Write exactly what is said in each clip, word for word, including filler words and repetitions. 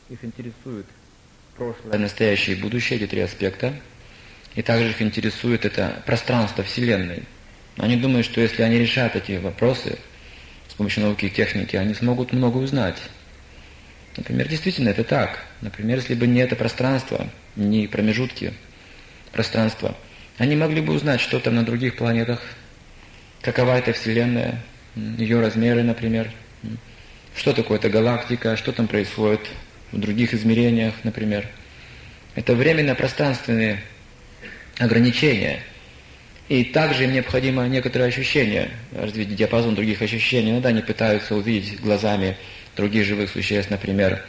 их интересует прошлое, настоящее и будущее, эти три аспекта. И также их интересует это пространство Вселенной. Они думают, что если они решат эти вопросы с помощью науки и техники, они смогут много узнать. Например, действительно это так. Например, если бы не это пространство, не промежутки пространства, они могли бы узнать, что там на других планетах, какова эта Вселенная, ее размеры, например, что такое эта галактика, что там происходит в других измерениях, например. Это временно-пространственные ограничения. И также им необходимо некоторое ощущение, развить диапазон других ощущений. Иногда они пытаются увидеть глазами других живых существ, например,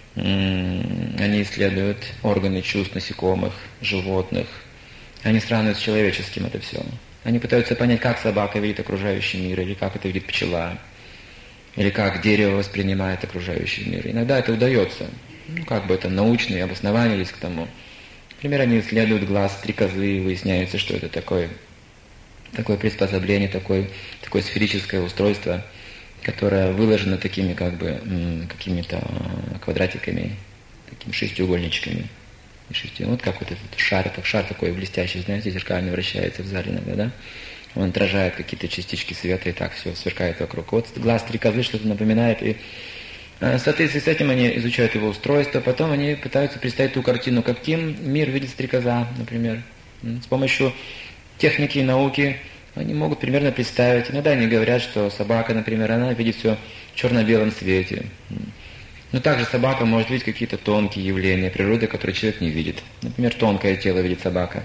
они исследуют органы чувств насекомых, животных. Они сравнивают с человеческим это все. Они пытаются понять, как собака видит окружающий мир, или как это видит пчела, или как дерево воспринимает окружающий мир. Иногда это удается. Ну, как бы это научные обоснования есть к тому. Например, они исследуют глаз стрекозы, и выясняется, что это такое, такое приспособление, такое, такое сферическое устройство, которое выложено такими как бы какими-то квадратиками, такими шестиугольничками. Шести. Вот как вот этот шар, так шар такой блестящий, знаете, зеркально вращается в зале иногда, да? Он отражает какие-то частички света, и так все сверкает вокруг. Вот глаз стрекозы что-то напоминает, и в соответствии с этим они изучают его устройство, потом они пытаются представить ту картину, каким мир видит стрекоза, например. С помощью техники и науки они могут примерно представить. Иногда они говорят, что собака, например, она видит все в черно-белом свете. Но также собака может видеть какие-то тонкие явления природы, которые человек не видит. Например, тонкое тело видит собака.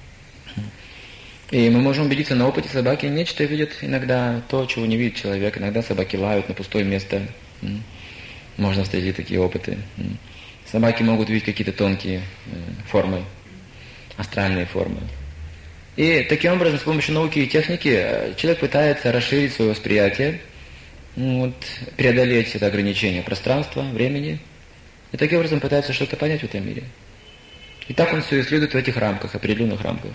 И мы можем убедиться на опыте, собаки нечто видят иногда, то, чего не видит человек. Иногда собаки лают на пустое место. Можно встретить такие опыты. Собаки могут видеть какие-то тонкие формы, астральные формы. И таким образом, с помощью науки и техники, человек пытается расширить свое восприятие, вот, преодолеть это ограничение пространства, времени, и таким образом пытается что-то понять в этом мире. И так он все исследует в этих рамках, определенных рамках.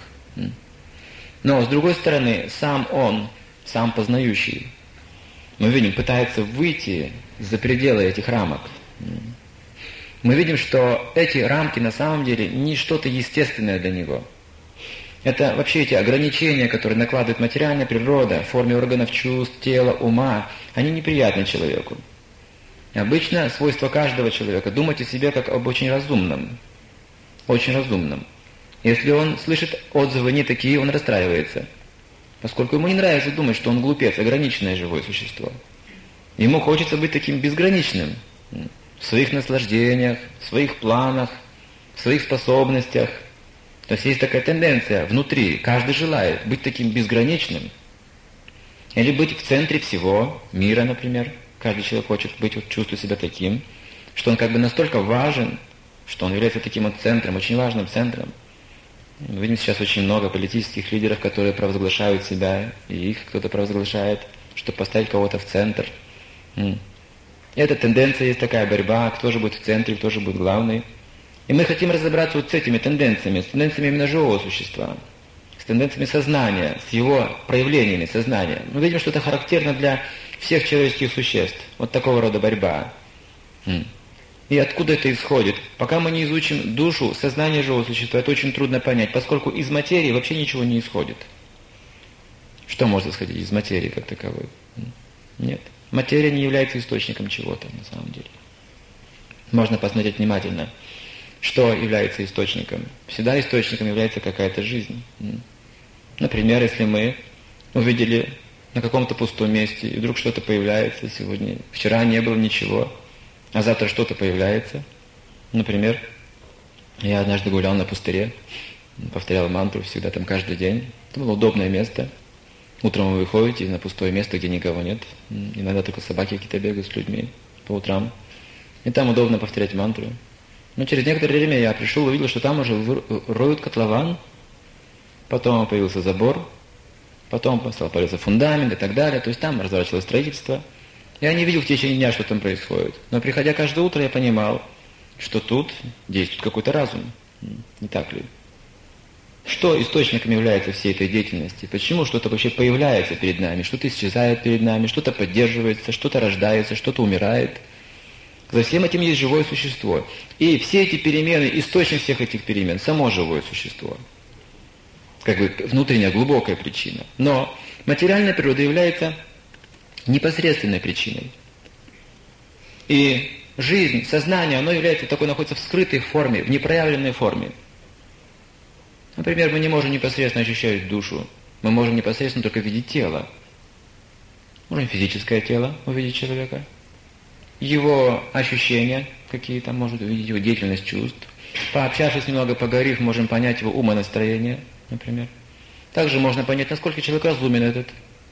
Но, с другой стороны, сам он, сам познающий, мы видим, пытается выйти за пределы этих рамок. Мы видим, что эти рамки на самом деле не что-то естественное для него. Это вообще эти ограничения, которые накладывает материальная природа в форме органов чувств, тела, ума, они неприятны человеку. Обычно свойство каждого человека думать о себе как об очень разумном. Очень разумном. Если он слышит отзывы не такие, он расстраивается. Поскольку ему не нравится думать, что он глупец, ограниченное живое существо. Ему хочется быть таким безграничным в своих наслаждениях, в своих планах, в своих способностях. То есть есть такая тенденция внутри, каждый желает быть таким безграничным, или быть в центре всего мира, например. Каждый человек хочет быть, вот, чувствовать себя таким, что он как бы настолько важен, что он является таким вот центром, очень важным центром. Мы видим сейчас очень много политических лидеров, которые провозглашают себя, и их кто-то провозглашает, чтобы поставить кого-то в центр. И эта тенденция, есть такая борьба, кто же будет в центре, кто же будет главный. И мы хотим разобраться вот с этими тенденциями, с тенденциями именно живого существа, с тенденциями сознания, с его проявлениями сознания. Мы видим, что это характерно для всех человеческих существ. Вот такого рода борьба. И откуда это исходит? Пока мы не изучим душу, сознание живого существа, это очень трудно понять, поскольку из материи вообще ничего не исходит. Что может исходить из материи как таковой? Нет. Материя не является источником чего-то на самом деле. Можно посмотреть внимательно, что является источником. Всегда источником является какая-то жизнь. Например, если мы увидели на каком-то пустом месте, и вдруг что-то появляется сегодня. Вчера не было ничего, а завтра что-то появляется. Например, я однажды гулял на пустыре, повторял мантру всегда там каждый день. Это было удобное место. Утром вы выходите на пустое место, где никого нет. Иногда только собаки какие-то бегают с людьми по утрам. И там удобно повторять мантру. Но через некоторое время я пришел и увидел, что там уже роют котлован. Потом появился забор. Потом стал появляться фундамент и так далее. То есть там разворачивалось строительство. Я не видел в течение дня, что там происходит. Но приходя каждое утро, я понимал, что тут действует какой-то разум. Не так ли? Что источником является всей этой деятельности? Почему что-то вообще появляется перед нами, что-то исчезает перед нами, что-то поддерживается, что-то рождается, что-то умирает? За всем этим есть живое существо. И все эти перемены, источник всех этих перемен, само живое существо. Как бы внутренняя, глубокая причина. Но материальная природа является непосредственной причиной. И жизнь, сознание, оно является такой, находится в скрытой форме, в непроявленной форме. Например, мы не можем непосредственно ощущать душу. Мы можем непосредственно только видеть тело. Можем физическое тело увидеть человека. Его ощущения какие-то, может увидеть его деятельность чувств. Пообщавшись немного, поговорив, можем понять его умонастроение, например. Также можно понять, насколько человек разумен этот.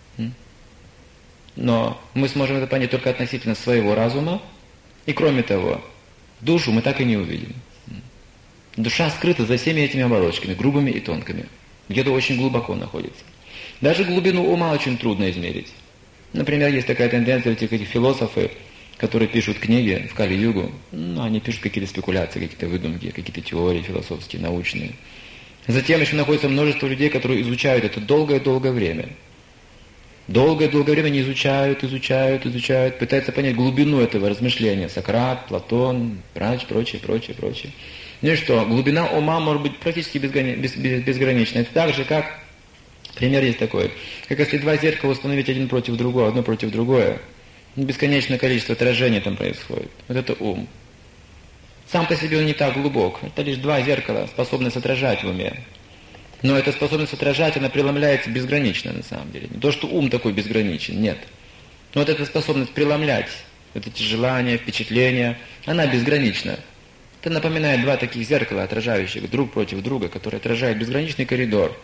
Но мы сможем это понять только относительно своего разума. И кроме того, душу мы так и не увидим. Душа скрыта за всеми этими оболочками, грубыми и тонкими. Где-то очень глубоко находится. Даже глубину ума очень трудно измерить. Например, есть такая тенденция, этих, этих философы, которые пишут книги в Кали-югу, ну, они пишут какие-то спекуляции, какие-то выдумки, какие-то теории философские, научные. Затем еще находится множество людей, которые изучают это долгое-долгое время. Долгое-долгое время они изучают, изучают, изучают, пытаются понять глубину этого размышления. Сократ, Платон, прочее, прочее, прочее, прочее. Ну и что, глубина ума может быть практически безгранична. Это так же, как, пример есть такой, как если два зеркала установить один против другого, одно против другое, бесконечное количество отражений там происходит. Вот это ум. Сам по себе он не так глубок. Это лишь два зеркала, способность отражать в уме. Но эта способность отражать, она преломляется безгранично на самом деле. Не то, что ум такой безграничен, нет. Но вот эта способность преломлять, вот эти желания, впечатления, она безгранична. Это напоминает два таких зеркала, отражающих друг против друга, которые отражают безграничный коридор.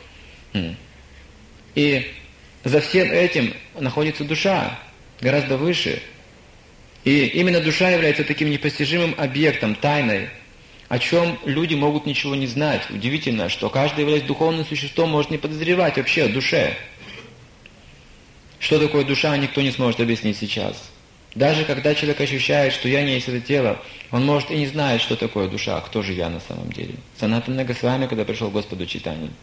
И за всем этим находится душа, гораздо выше. И именно душа является таким непостижимым объектом, тайной, о чем люди могут ничего не знать. Удивительно, что каждый, являясь духовным существом, может не подозревать вообще о душе. Что такое душа, никто не сможет объяснить сейчас. Даже когда человек ощущает, что я не есть это тело, он может и не знает, что такое душа, кто же я на самом деле. Санатана Госвами, когда пришел к Господу Чайтанье,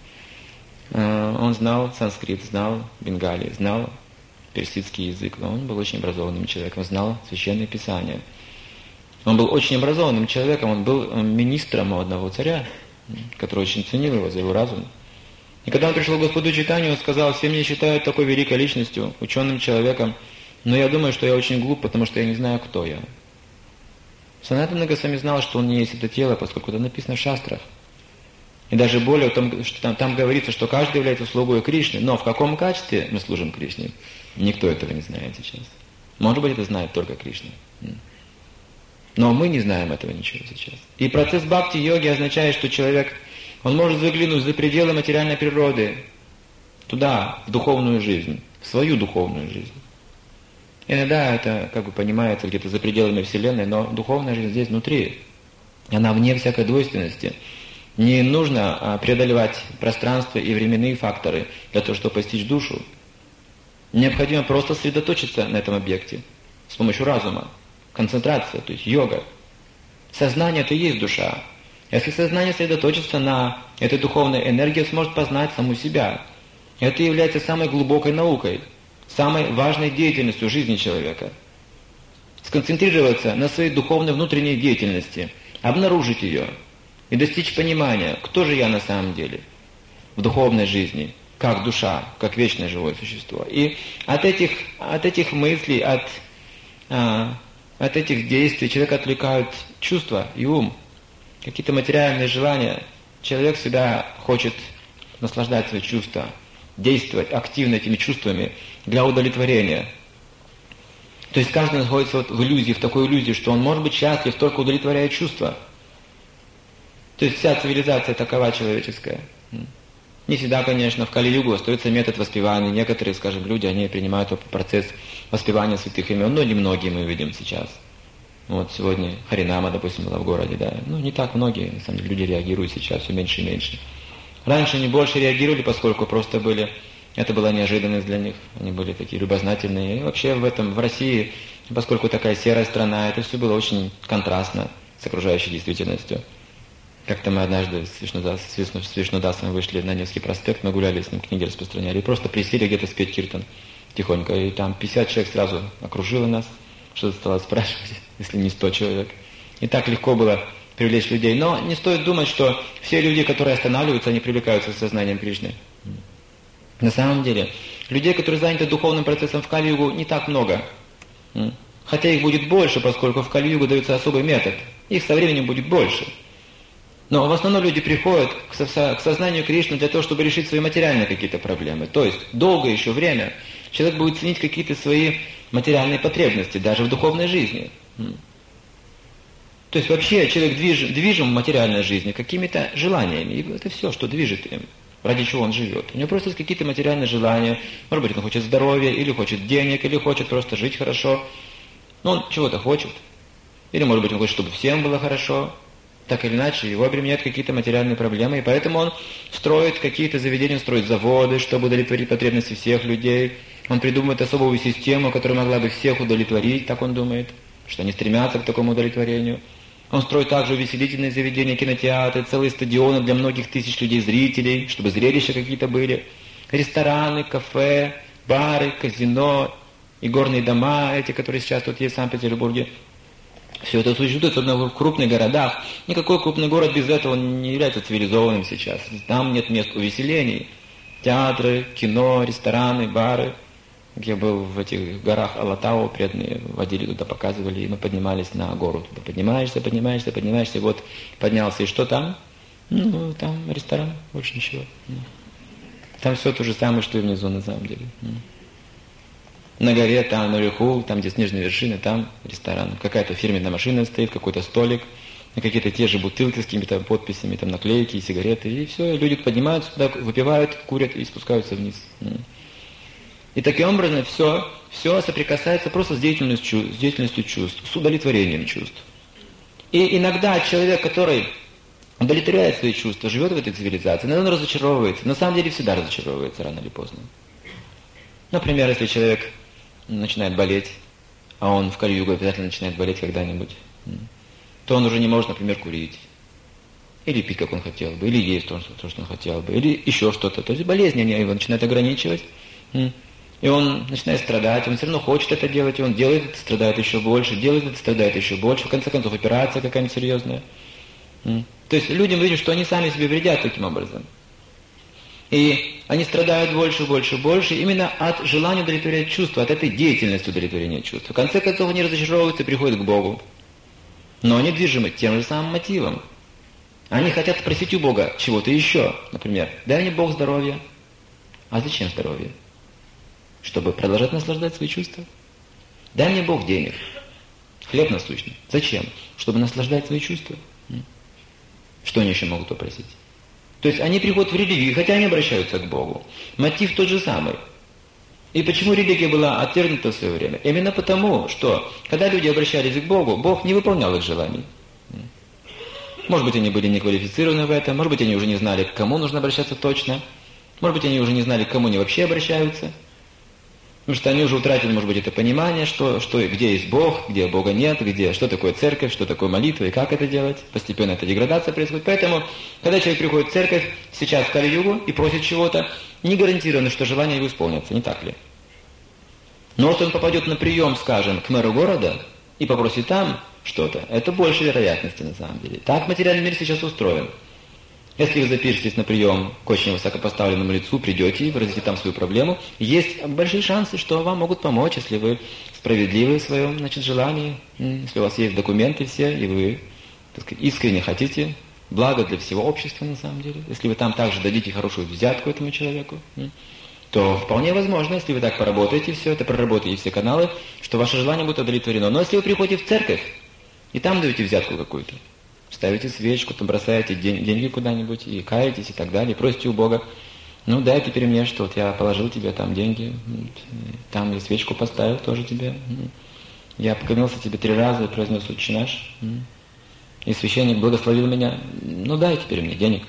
он знал санскрит, знал бенгали, знал персидский язык, но он был очень образованным человеком, знал священное писание. Он был очень образованным человеком, он был министром у одного царя, который очень ценил его за его разум. И когда он пришел к Господу Чайтанье, он сказал: все меня считают такой великой личностью, ученым человеком, но я думаю, что я очень глуп, потому что я не знаю, кто я. Санатана Госвами знал, что он не есть это тело, поскольку это написано в шастрах. И даже более, там, что там, там говорится, что каждый является слугой Кришны, но в каком качестве мы служим Кришне, никто этого не знает сейчас. Может быть, это знает только Кришна. Но мы не знаем этого ничего сейчас. И процесс бхакти-йоги означает, что человек, он может заглянуть за пределы материальной природы, туда, в духовную жизнь, в свою духовную жизнь. Иногда это как бы понимается где-то за пределами Вселенной, но духовная жизнь здесь внутри. Она вне всякой двойственности. Не нужно преодолевать пространство и временные факторы для того, чтобы постичь душу. Необходимо просто сосредоточиться на этом объекте с помощью разума. Концентрация, то есть йога. Сознание – это и есть душа. Если сознание сосредоточится на этой духовной энергии, сможет познать саму себя. Это является самой глубокой наукой, самой важной деятельностью жизни человека. Сконцентрироваться на своей духовной внутренней деятельности, обнаружить ее и достичь понимания, кто же я на самом деле в духовной жизни, как душа, как вечное живое существо. И от этих, от этих мыслей, от, а, от этих действий человека отвлекают чувства и ум, какие-то материальные желания. Человек всегда хочет наслаждать свои чувства, действовать активно этими чувствами для удовлетворения. То есть каждый находится вот в иллюзии, в такой иллюзии, что он может быть счастлив, только удовлетворяя чувства. То есть вся цивилизация такова человеческая. Не всегда, конечно, в Кали-югу остается метод воспевания. Некоторые, скажем, люди, они принимают процесс воспевания святых имен, но немногие мы видим сейчас. Вот сегодня Харинама, допустим, была в городе, да. Ну, не так многие, на самом деле, люди реагируют сейчас все меньше и меньше. Раньше они больше реагировали, поскольку просто были, это была неожиданность для них, они были такие любознательные. И вообще в этом, в России, поскольку такая серая страна, это все было очень контрастно с окружающей действительностью. Как-то мы однажды с Вишнудасом, с Вишнудасом вышли на Невский проспект, мы гуляли с ним, книги распространяли, и просто присели где-то спеть киртан тихонько, и там пятьдесят человек сразу окружило нас, что-то стала спрашивать, если не сто человек. И так легко было привлечь людей. Но не стоит думать, что все люди, которые останавливаются, они привлекаются сознанием Кришны. На самом деле, людей, которые заняты духовным процессом в Кали-югу, не так много. Хотя их будет больше, поскольку в Кали-югу дается особый метод. Их со временем будет больше. Но в основном люди приходят к сознанию Кришны для того, чтобы решить свои материальные какие-то проблемы. То есть, долгое еще время человек будет ценить какие-то свои материальные потребности, даже в духовной жизни. То есть, вообще человек движим, движим в материальной жизни какими-то желаниями. И это все, что движет им, ради чего он живет. У него просто есть какие-то материальные желания. Может быть, он хочет здоровья, или хочет денег, или хочет просто жить хорошо. Но он чего-то хочет. Или, может быть, он хочет, чтобы всем было хорошо. Так или иначе, его обременяют какие-то материальные проблемы, и поэтому он строит какие-то заведения, строит заводы, чтобы удовлетворить потребности всех людей. Он придумывает особую систему, которая могла бы всех удовлетворить, так он думает, что они стремятся к такому удовлетворению. Он строит также увеселительные заведения, кинотеатры, целые стадионы для многих тысяч людей, зрителей, чтобы зрелища какие-то были. Рестораны, кафе, бары, казино, и горные дома, эти, которые сейчас тут есть в Санкт-Петербурге. Все это существует, особенно в крупных городах. Никакой крупный город без этого не является цивилизованным сейчас. Там нет мест увеселений. Театры, кино, рестораны, бары. Я был в этих горах Алатау, преданные водили туда, показывали, и мы поднимались на гору. Туда поднимаешься, поднимаешься, поднимаешься, вот поднялся. И что там? Ну, там ресторан, больше ничего. Там все то же самое, что и внизу на самом деле. На горе, там наверху, там где снежные вершины, там ресторан. Какая-то фирменная машина стоит, какой-то столик, какие-то те же бутылки с какими-то подписями, там наклейки, сигареты, и все, и люди поднимаются туда, выпивают, курят и спускаются вниз. И таким образом все, все соприкасается просто с деятельностью, с деятельностью чувств, с удовлетворением чувств. И иногда человек, который удовлетворяет свои чувства, живет в этой цивилизации, иногда он разочаровывается, на самом деле всегда разочаровывается рано или поздно. Например, если человек начинает болеть, а он в Кали-югу обязательно начинает болеть когда-нибудь, то он уже не может, например, курить, или пить, как он хотел бы, или есть то, что он хотел бы, или еще что-то. То есть болезни они его начинают ограничивать, и он начинает страдать, он все равно хочет это делать, и он делает это, страдает еще больше, делает это, страдает еще больше, в конце концов операция какая-нибудь серьезная. То есть людям видят, что они сами себе вредят таким образом. И они страдают больше, больше, больше именно от желания удовлетворять чувства, от этой деятельности удовлетворения чувств. В конце концов они разочаровываются и приходят к Богу. Но они движимы тем же самым мотивом. Они хотят просить у Бога чего-то еще. Например, дай мне Бог здоровья. А зачем здоровье? Чтобы продолжать наслаждать свои чувства. Дай мне Бог денег. Хлеб насущный. Зачем? Чтобы наслаждать свои чувства. Что они еще могут попросить? То есть они приходят в религию, хотя они обращаются к Богу. Мотив тот же самый. И почему религия была отвергнута в свое время? Именно потому, что когда люди обращались к Богу, Бог не выполнял их желаний. Может быть, они были не квалифицированы в этом, может быть, они уже не знали, к кому нужно обращаться точно, может быть, они уже не знали, к кому они вообще обращаются. Потому что они уже утратили, может быть, это понимание, что, что, где есть Бог, где Бога нет, где, что такое церковь, что такое молитва и как это делать. Постепенно эта деградация происходит. Поэтому, когда человек приходит в церковь, сейчас в Кали-югу, и просит чего-то, не гарантировано, что желания его исполнятся, не так ли? Но если он попадет на прием, скажем, к мэру города и попросит там что-то, это больше вероятности на самом деле. Так материальный мир сейчас устроен. Если вы запишетесь на прием к очень высокопоставленному лицу, придете и выразите там свою проблему, есть большие шансы, что вам могут помочь, если вы справедливы в своем, значит, желании, если у вас есть документы все, и вы, так сказать, искренне хотите блага для всего общества на самом деле. Если вы там также дадите хорошую взятку этому человеку, то вполне возможно, если вы так поработаете все это, проработаете все каналы, что ваше желание будет удовлетворено. Но если вы приходите в церковь, и там даете взятку какую-то, ставите свечку, там бросаете день, деньги куда-нибудь, и каетесь, и так далее, и просите у Бога, ну дай теперь мне, что вот я положил тебе там деньги, там я свечку поставил тоже тебе, я поклонился тебе три раза и произнес «Отче наш», и священник благословил меня, ну дай теперь мне денег.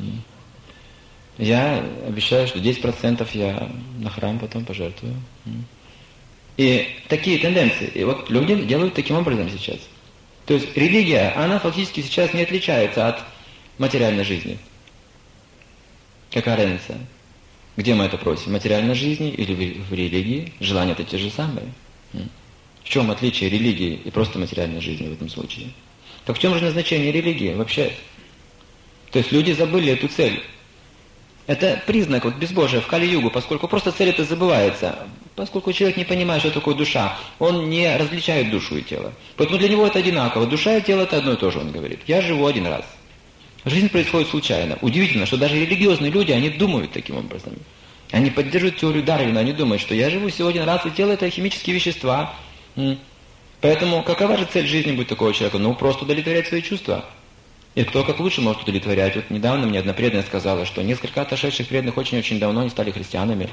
Я обещаю, что десять процентов я на храм потом пожертвую. И такие тенденции. И вот люди делают таким образом сейчас. То есть религия, она фактически сейчас не отличается от материальной жизни. Какая разница? Где мы это просим? В материальной жизни или в религии? Желания-то те же самые. В чем отличие религии и просто материальной жизни в этом случае? Так в чем же назначение религии вообще? То есть люди забыли эту цель. Это признак вот безбожия в Кали-югу, поскольку просто цель это забывается. Поскольку человек не понимает, что такое душа, он не различает душу и тело. Поэтому для него это одинаково. Душа и тело это одно и то же, он говорит. Я живу один раз. Жизнь происходит случайно. Удивительно, что даже религиозные люди, они думают таким образом. Они поддерживают теорию Дарвина, они думают, что я живу всего один раз, и тело это химические вещества. Поэтому какова же цель жизни будет такого человека? Ну, просто удовлетворять свои чувства. И кто как лучше может удовлетворять. Вот недавно мне одна преданная сказала, что несколько отошедших преданных очень-очень давно не стали христианами.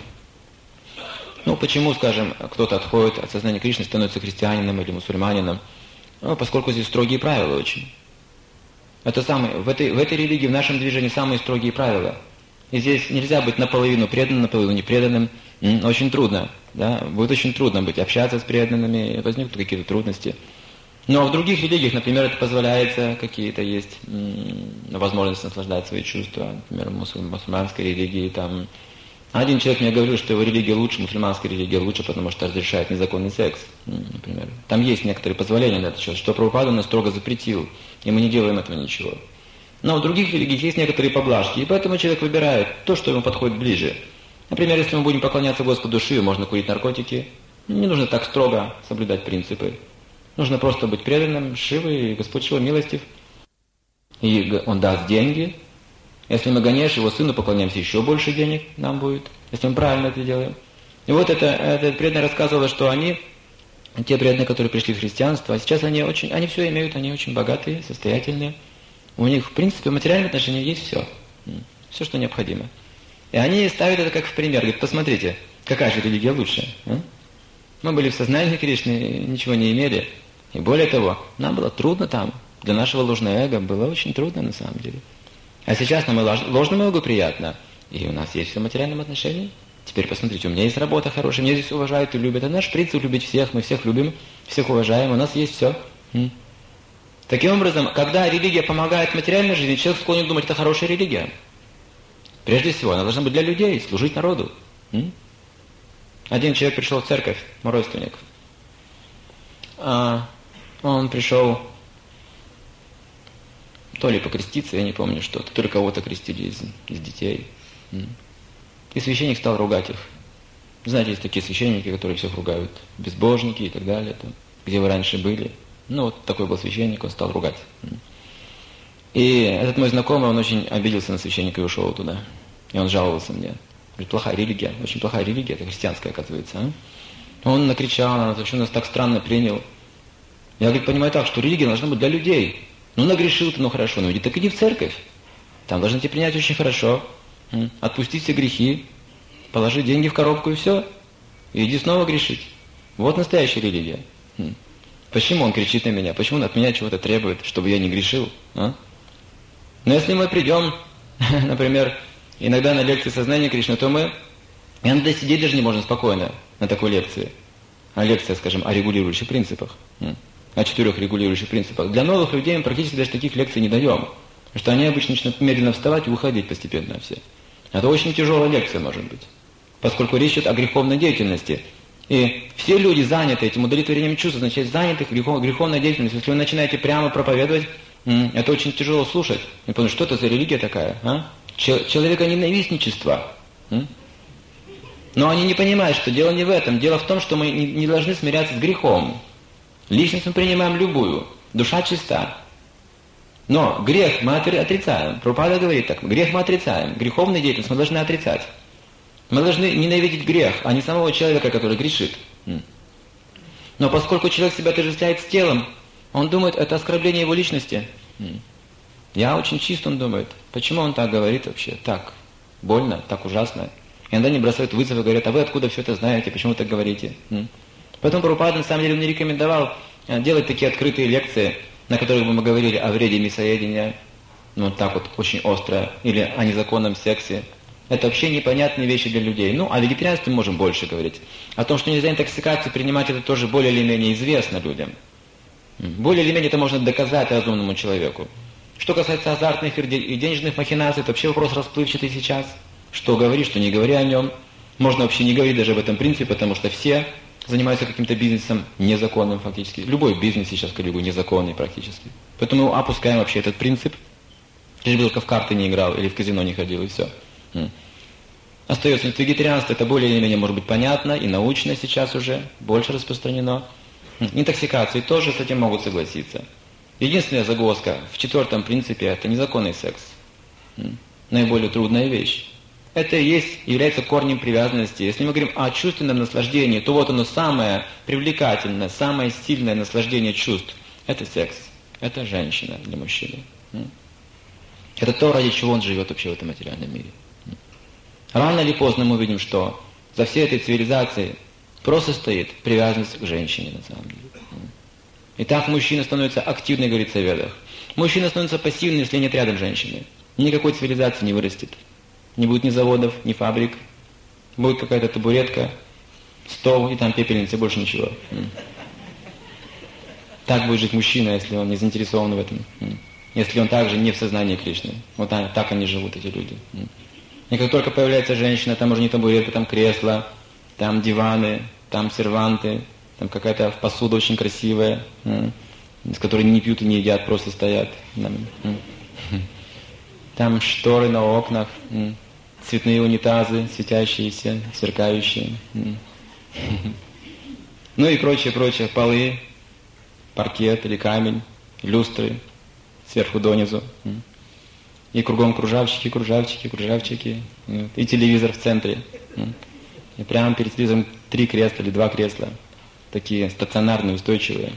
Ну, почему, скажем, кто-то отходит от сознания Кришны, становится христианином или мусульманином? Ну, поскольку здесь строгие правила очень. Это самое, в этой, в этой религии, в нашем движении самые строгие правила. И здесь нельзя быть наполовину преданным, наполовину непреданным. Очень трудно. Да? Будет очень трудно быть, общаться с преданными, возникнут какие-то трудности. Но в других религиях, например, это позволяется, какие-то есть м- возможность наслаждать свои чувства. Например, в мусуль- мусульманской религии там... Один человек мне говорил, что его религия лучше, мусульманская религия лучше, потому что разрешает незаконный секс, например. Там есть некоторые позволения на это, что Прабхупада нас строго запретил, и мы не делаем этого ничего. Но в других религиях есть некоторые поблажки, и поэтому человек выбирает то, что ему подходит ближе. Например, если мы будем поклоняться Господу Шиве, можно курить наркотики. Не нужно так строго соблюдать принципы. Нужно просто быть преданным Шиве, и Господь Шива милостив. И Он даст деньги. Если мы Ганеше, его сыну, поклоняемся, еще больше денег нам будет, если мы правильно это делаем. И вот это, это преданная рассказывала, что они, те преданные, которые пришли в христианство, а сейчас они очень, они все имеют, они очень богатые, состоятельные. У них, в принципе, в материальном отношении есть все. Все, что необходимо. И они ставят это как в пример. Говорят, посмотрите, какая же религия лучше. А? Мы были в сознании Кришны, ничего не имели. И более того, нам было трудно там. Для нашего ложного эго было очень трудно на самом деле. А сейчас нам и ложному эго приятно. И у нас есть все в материальном отношении. Теперь посмотрите, у меня есть работа хорошая, меня здесь уважают и любят. Это наш принцип любить всех, мы всех любим, всех уважаем, у нас есть все. М? Таким образом, когда религия помогает материальной жизни, человек склонен думать, это хорошая религия. Прежде всего, она должна быть для людей, служить народу. М? Один человек пришел в церковь, мой родственник. А он пришел то ли покреститься, я не помню что-то, то ли кого-то крестили из, из детей. И священник стал ругать их. Знаете, есть такие священники, которые всех ругают, безбожники и так далее, там, где вы раньше были. Ну, вот такой был священник, он стал ругать. И этот мой знакомый, он очень обиделся на священника и ушел туда. И он жаловался мне. Говорит, плохая религия, очень плохая религия, это христианская, оказывается. А? Он накричал на нас, вообще нас так странно принял. Я, говорит, понимаю так, что религия должна быть для людей. Ну, нагрешил ты, ну хорошо, ну иди, так иди в церковь. Там должны тебя принять очень хорошо. Отпустить все грехи, положи деньги в коробку и все. И иди снова грешить. Вот настоящая религия. Почему он кричит на меня? Почему он от меня чего-то требует, чтобы я не грешил? А? Но если мы придем, например, иногда на лекции сознания Кришны, то мы иногда сидеть даже не можем спокойно на такой лекции. А лекция, скажем, о регулирующих принципах. О четырех регулирующих принципах. Для новых людей мы практически даже таких лекций не даем. Потому что они обычно начинают медленно вставать и уходить постепенно все. Это очень тяжелая лекция может быть. Поскольку речь идет о греховной деятельности. И все люди заняты этим удовлетворением чувств, значит, заняты грехов, греховной деятельностью. Если вы начинаете прямо проповедовать, это очень тяжело слушать. И потому что это за религия такая? А? Человеконенавистничество. Но они не понимают, что дело не в этом. Дело в том, что мы не должны смиряться с грехом. Личность мы принимаем любую. Душа чиста. Но грех мы отрицаем. Прабхупада говорит так. Грех мы отрицаем. Греховную деятельность мы должны отрицать. Мы должны ненавидеть грех, а не самого человека, который грешит. Но поскольку человек себя отождествляет с телом, он думает, это оскорбление его личности. Я очень чист, он думает. Почему он так говорит вообще? Так больно, так ужасно. Иногда они бросают вызов и говорят, а вы откуда все это знаете, почему вы так говорите? Поэтому Прабхупада на самом деле не рекомендовал делать такие открытые лекции, на которых бы мы говорили о вреде мясоедения, ну так вот очень остро, или о незаконном сексе. Это вообще непонятные вещи для людей. Ну, о вегетарианстве мы можем больше говорить. О том, что нельзя интоксикацию принимать, это тоже более или менее известно людям. Более или менее это можно доказать разумному человеку. Что касается азартных и денежных махинаций, это вообще вопрос расплывчатый сейчас. Что говори, что не говори о нем. Можно вообще не говорить даже об этом принципе, потому что все занимаются каким-то бизнесом незаконным фактически. Любой бизнес сейчас, как бы, незаконный практически. Поэтому мы опускаем вообще этот принцип. Лишь бы только в карты не играл или в казино не ходил, и все. Остается вегетарианство, это более или менее может быть понятно, и научно сейчас уже больше распространено. Интоксикации тоже с этим могут согласиться. Единственная загвоздка в четвертом принципе – это незаконный секс. Наиболее трудная вещь. Это и есть, является корнем привязанности. Если мы говорим о чувственном наслаждении, то вот оно самое привлекательное, самое сильное наслаждение чувств – это секс. Это женщина для мужчины. Это то, ради чего он живет вообще в этом материальном мире. Рано или поздно мы увидим, что за всей этой цивилизацией просто стоит привязанность к женщине на самом деле. Итак, мужчина становится активным, говорится в ведах. Мужчина становится пассивным, если нет рядом женщины. Никакой цивилизации не вырастет. Не будет ни заводов, ни фабрик. Будет какая-то табуретка, стол и там пепельница, больше ничего. Так будет жить мужчина, если он не заинтересован в этом. Если он также не в сознании Кришны. Вот так, так они живут, эти люди. И как только появляется женщина, там уже не табуретка, там кресла, там диваны, там серванты, там какая-то посуда очень красивая, с которой не пьют и не едят, просто стоят. Там шторы на окнах, цветные унитазы, светящиеся, сверкающие. Ну и прочее, прочее. Полы, паркет или камень, люстры сверху донизу. И кругом кружавчики, кружавчики, кружавчики. И телевизор в центре. И прямо перед телевизором три кресла или два кресла. Такие стационарные, устойчивые.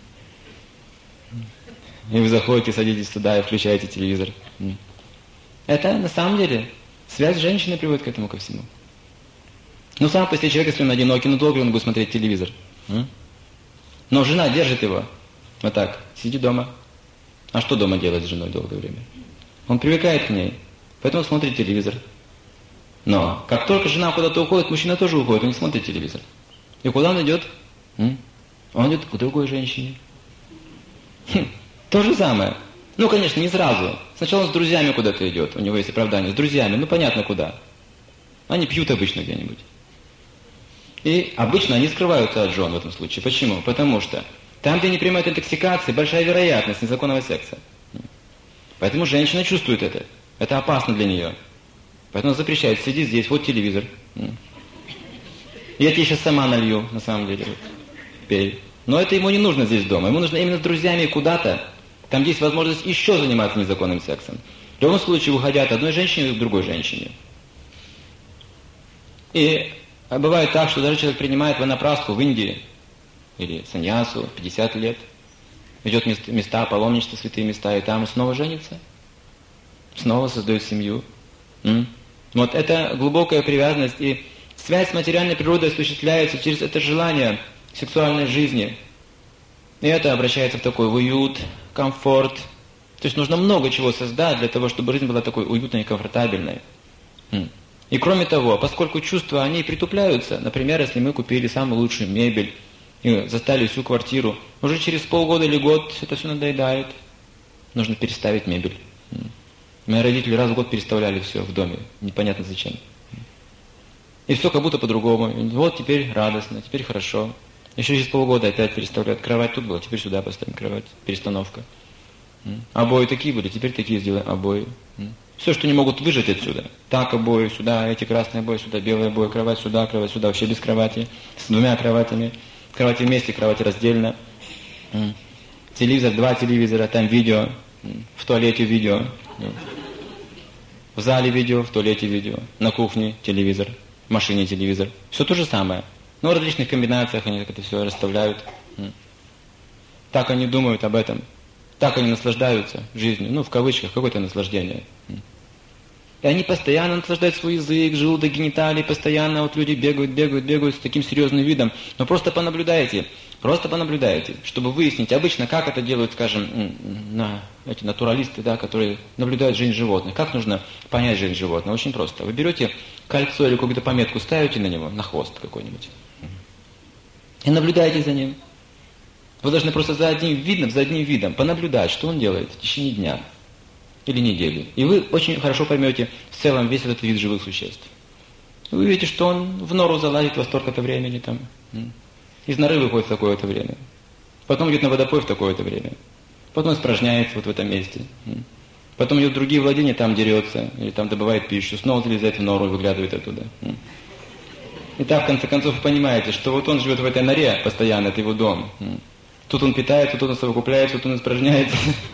И вы заходите, садитесь туда и включаете телевизор. Это на самом деле связь с женщиной приводит к этому ко всему. Ну сам по себе человек, если он одинокий, ну долго он будет смотреть телевизор. Но жена держит его. Вот так. Сиди дома. А что дома делать с женой долгое время? Он привыкает к ней. Поэтому смотрит телевизор. Но как только жена куда-то уходит, мужчина тоже уходит, он не смотрит телевизор. И куда он идет? Он идет к другой женщине. Хм, то же самое. Ну, конечно, не сразу. Сначала он с друзьями куда-то идет, у него есть оправдание. С друзьями, ну понятно куда. Они пьют обычно где-нибудь. И обычно они скрываются от жен в этом случае. Почему? Потому что там, где не принимают интоксикации, большая вероятность незаконного секса. Поэтому женщина чувствует это. Это опасно для нее. Поэтому запрещает, сиди здесь, вот телевизор. Я тебе сейчас сама налью, на самом деле. Пей. Но это ему не нужно здесь дома. Ему нужно именно с друзьями куда-то. Там есть возможность еще заниматься незаконным сексом. В любом случае уходя от одной женщины к другой женщине. И бывает так, что даже человек принимает ванапрастху в Индии, или саньясу, пятьдесят лет, идет в места паломничества, святые места, и там снова женится, снова создает семью. М? Вот это глубокая привязанность, и связь с материальной природой осуществляется через это желание сексуальной жизни. И это обращается в такой уют, комфорт. То есть нужно много чего создать для того, чтобы жизнь была такой уютной и комфортабельной. И кроме того, поскольку чувства, они притупляются, например, если мы купили самую лучшую мебель и застали всю квартиру, уже через полгода или год это все надоедает. Нужно переставить мебель. Мои родители раз в год переставляли все в доме, непонятно зачем. И все как будто по-другому. Вот теперь радостно, теперь хорошо. Еще через полгода опять переставляют. Кровать тут была, теперь сюда поставим кровать. Перестановка. Обои такие были, теперь такие сделаем обои. Все, что не могут выжать отсюда. Так обои, сюда, эти красные обои, сюда белые обои, кровать сюда, кровать сюда, вообще без кровати. С двумя кроватями. Кровати вместе, кровати раздельно. Телевизор, два телевизора, там видео. В туалете видео. В зале видео, в туалете видео. На кухне телевизор, в машине телевизор. Все то же самое. Но в различных комбинациях они это все расставляют. Так они думают об этом. Так они наслаждаются жизнью. Ну, в кавычках, какое-то наслаждение. И они постоянно наслаждают свой язык, желудок, гениталии, постоянно вот люди бегают, бегают, бегают с таким серьезным видом. Но просто понаблюдайте, просто понаблюдайте, чтобы выяснить обычно, как это делают, скажем, на, эти натуралисты, да, которые наблюдают жизнь животных. Как нужно понять жизнь животного? Очень просто. Вы берете кольцо или какую-то пометку, ставите на него, на хвост какой-нибудь, и наблюдаете за ним. Вы должны просто за одним видом, за одним видом понаблюдать, что он делает в течение дня или недели. И вы очень хорошо поймете в целом весь этот вид живых существ. Вы увидите, что он в нору залазит во столько-то времени, там, из норы выходит в такое-то время. Потом идет на водопой в такое-то время. Потом испражняется вот в этом месте. Потом идет в другие владения, там дерется, или там добывает пищу, снова залезает в нору и выглядывает оттуда. И так, в конце концов, вы понимаете, что вот он живет в этой норе постоянно, это его дом. Тут он питается, тут он совокупляется, тут он испражняется.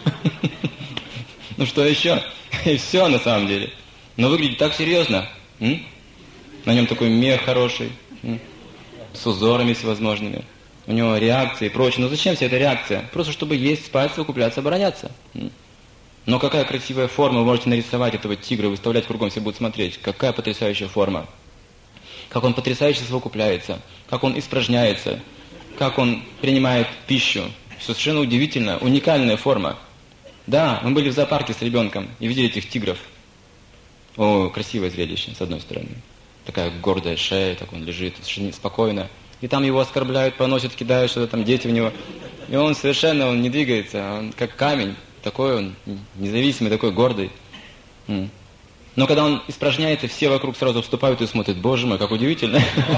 Ну что еще? И все на самом деле. Но выглядит так серьезно. На нем такой мех хороший, с узорами всевозможными. У него реакции и прочее. Но зачем вся эта реакция? Просто чтобы есть, спать, совокупляться, обороняться. Но какая красивая форма, вы можете нарисовать этого тигра, выставлять кругом, все будут смотреть. Какая потрясающая форма. Как он потрясающе совокупляется, как он испражняется, как он принимает пищу. Совершенно удивительно, уникальная форма. Да, мы были в зоопарке с ребенком и видели этих тигров. О, красивое зрелище, с одной стороны. Такая гордая шея, так он лежит, совершенно спокойно. И там его оскорбляют, поносят, кидают что-то там, дети в него. И он совершенно он не двигается, он как камень. Такой он, независимый, такой гордый. Но когда он испражняется, все вокруг сразу вступают и смотрят, боже мой, как удивительно.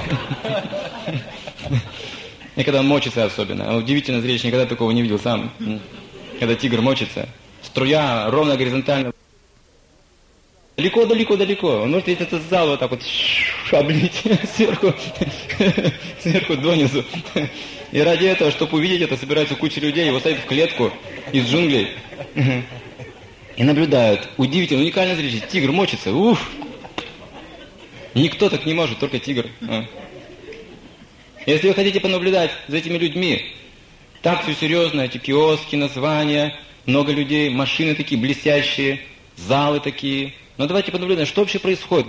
И когда он мочится особенно. Удивительное зрелище, никогда такого не видел сам. Когда тигр мочится, струя ровно горизонтально. Далеко-далеко-далеко. Он может весь этот зал вот так вот облить сверху, сверху донизу. И ради этого, чтобы увидеть это, собираются куча людей, его ставят в клетку из джунглей. И наблюдают. Удивительно, уникальное зрелище. Тигр мочится. Уф! Никто так не может, только тигр. А. Если вы хотите понаблюдать за этими людьми, так все серьезно, эти киоски, названия, много людей, машины такие блестящие, залы такие. Но давайте понаблюдаем, что вообще происходит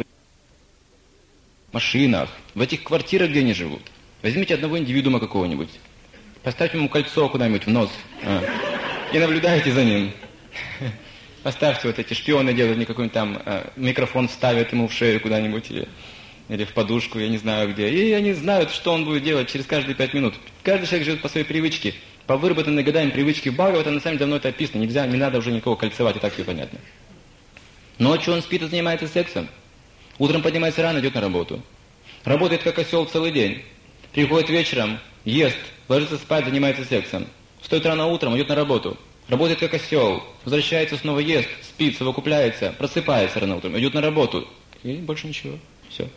в машинах, в этих квартирах, где они живут. Возьмите одного индивидуума какого-нибудь, поставьте ему кольцо куда-нибудь в нос а, и наблюдайте за ним. Поставьте вот эти шпионы делают, какой-нибудь там а, микрофон ставят ему в шею куда-нибудь или, или в подушку, я не знаю где. И они знают, что он будет делать через каждые пять минут. Каждый человек живет по своей привычке, по выработанной годами привычке. Бхагавата, на самом деле давно это описано. Нельзя, не надо уже никого кольцевать, и так все понятно. Ночью он спит и занимается сексом. Утром поднимается рано, идет на работу. Работает как осел целый день. Приходит вечером, ест, ложится спать, занимается сексом. Встает рано утром, идет на работу. Работает как осел, возвращается, снова ест, спит, совокупляется, просыпается рано утром, идет на работу. И больше ничего. Все.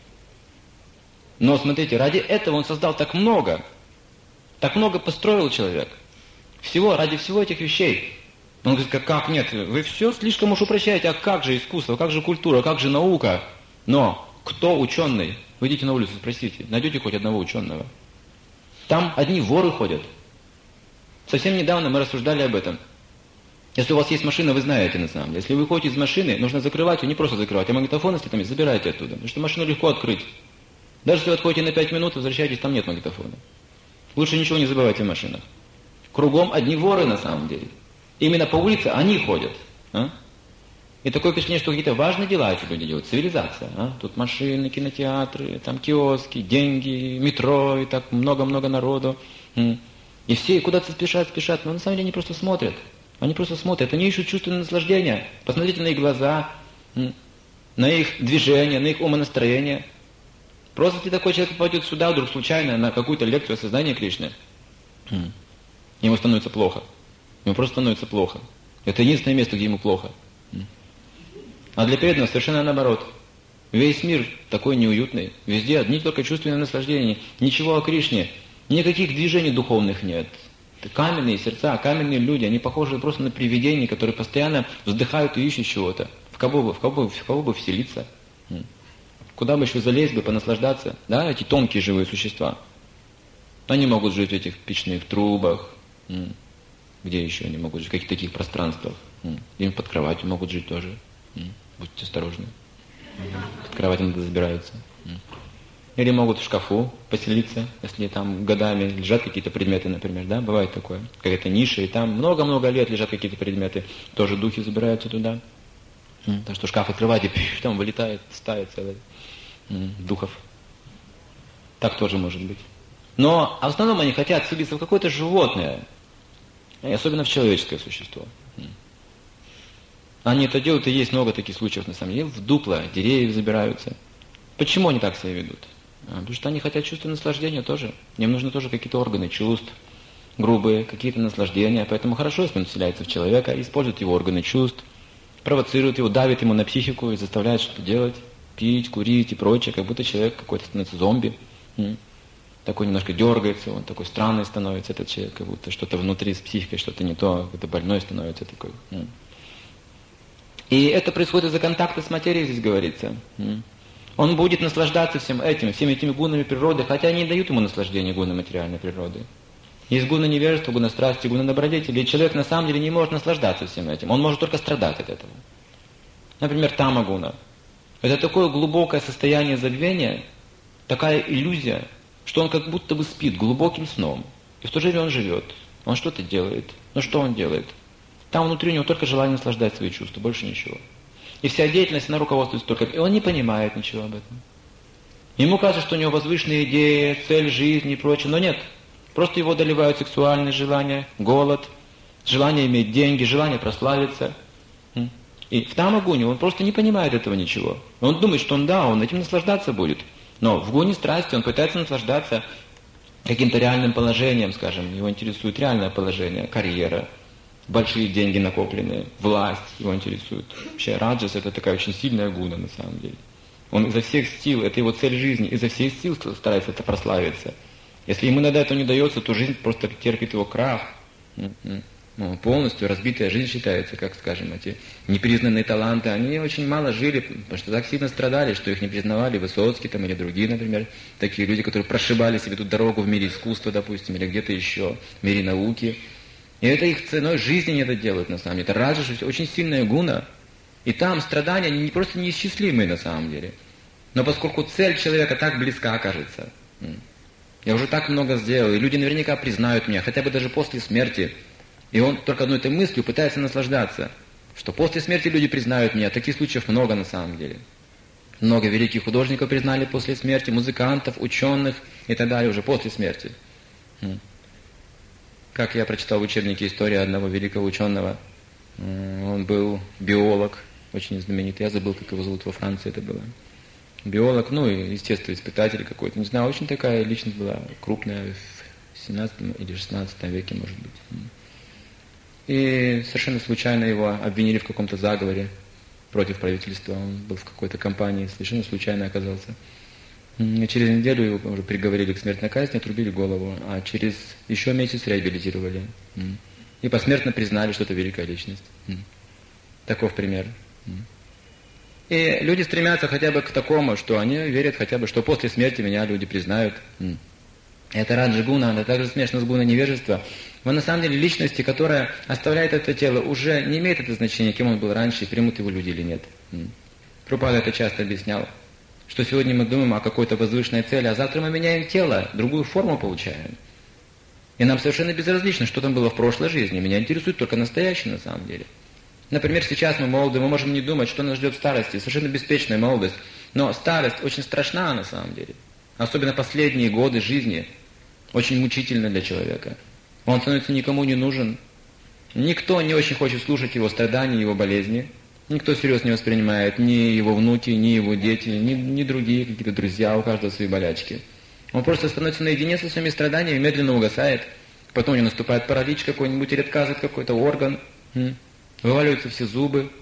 Но смотрите, ради этого он создал так много. Так много построил человек. Всего, ради всего этих вещей. Он говорит, как, как нет, вы все слишком уж упрощаете, а как же искусство, как же культура, как же наука? Но кто ученый? Вы идите на улицу, спросите, найдете хоть одного ученого? Там одни воры ходят. Совсем недавно мы рассуждали об этом. Если у вас есть машина, вы знаете на самом деле. Если вы выходите из машины, нужно закрывать ее, не просто закрывать, а магнитофон, если там есть, забирайте оттуда. Потому что машину легко открыть. Даже если вы отходите на пять минут, возвращаетесь, там нет магнитофона. Лучше ничего не забывайте в машинах. Кругом одни воры на самом деле. Именно по улице они ходят. А? И такое впечатление, что какие-то важные дела эти люди делают. Цивилизация. А? Тут машины, кинотеатры, там киоски, деньги, метро, и так много-много народу. И все куда-то спешат, спешат. Но на самом деле они просто смотрят. Они просто смотрят. Они ищут чувственное наслаждение. Посмотрите на их глаза, на их движение, на их умонастроение. Просто если такой человек попадет сюда вдруг случайно на какую-то лекцию о сознании Кришны, ему становится плохо. Ему просто становится плохо. Это единственное место, где ему плохо. А для преданного совершенно наоборот. Весь мир такой неуютный. Везде одни только чувственные наслаждения. Ничего о Кришне. Никаких движений духовных нет. Каменные сердца, каменные люди, они похожи просто на привидения, которые постоянно вздыхают и ищут чего-то. В кого бы, в кого бы, в кого бы вселиться. Куда бы еще залезть бы, понаслаждаться. Да, эти тонкие живые существа. Они могут жить в этих печных трубах. Где еще они могут жить? В каких-то таких пространствах. Им под кроватью могут жить тоже. Будьте осторожны. Под кроватью иногда забираются. Или могут в шкафу поселиться, если там годами лежат какие-то предметы, например, да, бывает такое. Какая-то ниша, и там много-много лет лежат какие-то предметы. Тоже духи забираются туда. Так что шкаф открывать, и там вылетает стая целая духов. Так тоже может быть. Но в основном они хотят вселиться в какое-то животное. И особенно в человеческое существо. Они это делают, и есть много таких случаев на самом деле. В дупла деревьев забираются. Почему они так себя ведут? Потому что они хотят чувства наслаждения тоже. Им нужны тоже какие-то органы чувств, грубые, какие-то наслаждения. Поэтому хорошо, если он вселяется в человека, использует его органы чувств, провоцирует его, давит ему на психику и заставляет что-то делать, пить, курить и прочее, как будто человек какой-то становится зомби. Такой немножко дергается, он такой странный становится, этот человек, как будто что-то внутри с психикой, что-то не то, какой-то больной становится такой. И это происходит из-за контакта с материей, здесь говорится. Он будет наслаждаться всем этим, всеми этими гунами природы, хотя они не дают ему наслаждения гуны материальной природы. Есть гуна невежества, гуна страсти, гуна добродетели, и человек на самом деле не может наслаждаться всем этим, он может только страдать от этого. Например, тама-гуна. Это такое глубокое состояние забвения, такая иллюзия, что он как будто бы спит глубоким сном, и в то же время он живет, он что-то делает. Но что он делает? Там внутри у него только желание наслаждать свои чувства, больше ничего. И вся деятельность, она руководствуется только... И он не понимает ничего об этом. Ему кажется, что у него возвышенные идеи, цель жизни и прочее, но нет. Просто его одолевают сексуальные желания, голод, желание иметь деньги, желание прославиться. И в тамагуне он просто не понимает этого ничего. Он думает, что он, да, он этим наслаждаться будет. Но в гуне страсти он пытается наслаждаться каким-то реальным положением, скажем. Его интересует реальное положение, карьера, большие деньги накопленные, власть его интересует. Вообще раджас — это такая очень сильная гуна на самом деле. Он изо всех сил, это его цель жизни, изо всех сил старается это прославиться. Если ему иногда это не удается, то жизнь просто терпит его крах. Ну, полностью разбитая жизнь считается, как, скажем, эти непризнанные таланты. Они очень мало жили, потому что так сильно страдали, что их не признавали Высоцкий там, или другие, например. Такие люди, которые прошибали себе тут дорогу в мире искусства, допустим, или где-то еще, в мире науки. И это их ценой жизни не это делают, на самом деле. Это раджас, очень сильная гуна. И там страдания, они не просто неисчислимые, на самом деле. Но поскольку цель человека так близка, кажется, я уже так много сделал, и люди наверняка признают меня, хотя бы даже после смерти. И он только одной этой мыслью пытается наслаждаться, что после смерти люди признают меня. Таких случаев много на самом деле. Много великих художников признали после смерти, музыкантов, ученых и так далее уже после смерти. Как я прочитал в учебнике история одного великого ученого. Он был биолог, очень знаменитый. Я забыл, как его зовут, во Франции это было. Биолог, ну и естествоиспытатель какой-то. Не знаю, очень такая личность была крупная в семнадцатом или шестнадцатом веке, может быть. И совершенно случайно его обвинили в каком-то заговоре против правительства. Он был в какой-то компании, совершенно случайно оказался. И через неделю его уже приговорили к смертной казни, отрубили голову, а через еще месяц реабилитировали. И посмертно признали, что это великая личность. Таков пример. И люди стремятся хотя бы к такому, что они верят хотя бы, что после смерти меня люди признают. Это раджа-гуна, это также смешно с гуной невежества. Но на самом деле личности, которая оставляет это тело, уже не имеет это значения, кем он был раньше, и примут его люди или нет. Прабхупада это часто объяснял, что сегодня мы думаем о какой-то возвышенной цели, а завтра мы меняем тело, другую форму получаем. И нам совершенно безразлично, что там было в прошлой жизни. Меня интересует только настоящее на самом деле. Например, сейчас мы молоды, мы можем не думать, что нас ждет в старости, совершенно беспечная молодость. Но старость очень страшна на самом деле. Особенно последние годы жизни. Очень мучительно для человека. Он становится никому не нужен. Никто не очень хочет слушать его страдания, его болезни. Никто всерьез не воспринимает ни его внуки, ни его дети, ни, ни другие какие-то друзья, у каждого свои болячки. Он просто становится наедине со своими страданиями, медленно угасает. Потом у него наступает паралич какой-нибудь, или отказывает какой-то орган. Вываливаются все зубы.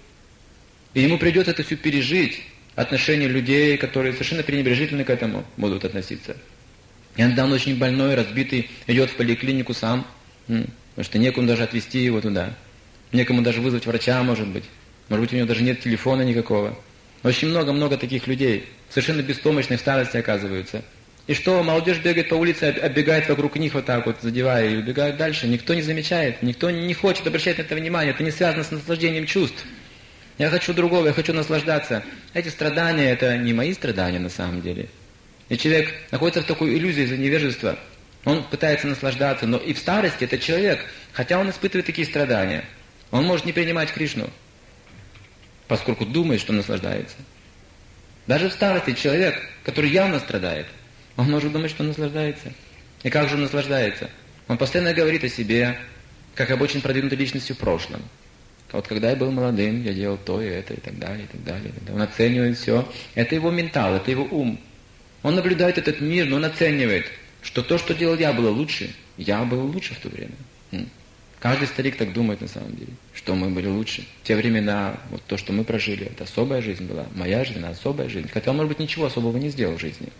И ему придется это все пережить. Отношения людей, которые совершенно пренебрежительно к этому будут относиться. И иногда он очень больной, разбитый, идет в поликлинику сам, потому что некому даже отвезти его туда. Некому даже вызвать врача, может быть. Может быть, у него даже нет телефона никакого. Очень много-много таких людей, совершенно беспомощных в старости оказываются. И что, молодежь бегает по улице, оббегает вокруг них вот так вот, задевая, и убегают дальше. Никто не замечает, никто не хочет обращать на это внимание. Это не связано с наслаждением чувств. Я хочу другого, я хочу наслаждаться. Эти страдания, это не мои страдания на самом деле. И человек находится в такой иллюзии из-за невежества. Он пытается наслаждаться, но и в старости этот человек, хотя он испытывает такие страдания, он может не принимать Кришну, поскольку думает, что наслаждается. Даже в старости человек, который явно страдает, он может думать, что наслаждается. И как же он наслаждается? Он постоянно говорит о себе, как об очень продвинутой личности в прошлом. Вот когда я был молодым, я делал то и это, и так далее, и так далее. И так далее. Он оценивает все. Это его ментал, это его ум. Он наблюдает этот мир, но он оценивает, что то, что делал я, было лучше. Я был лучше в то время. Каждый старик так думает на самом деле, что мы были лучше. В те времена, вот то, что мы прожили, это особая жизнь была. Моя жизнь, она особая жизнь. Хотя он, может быть, ничего особого не сделал в жизни.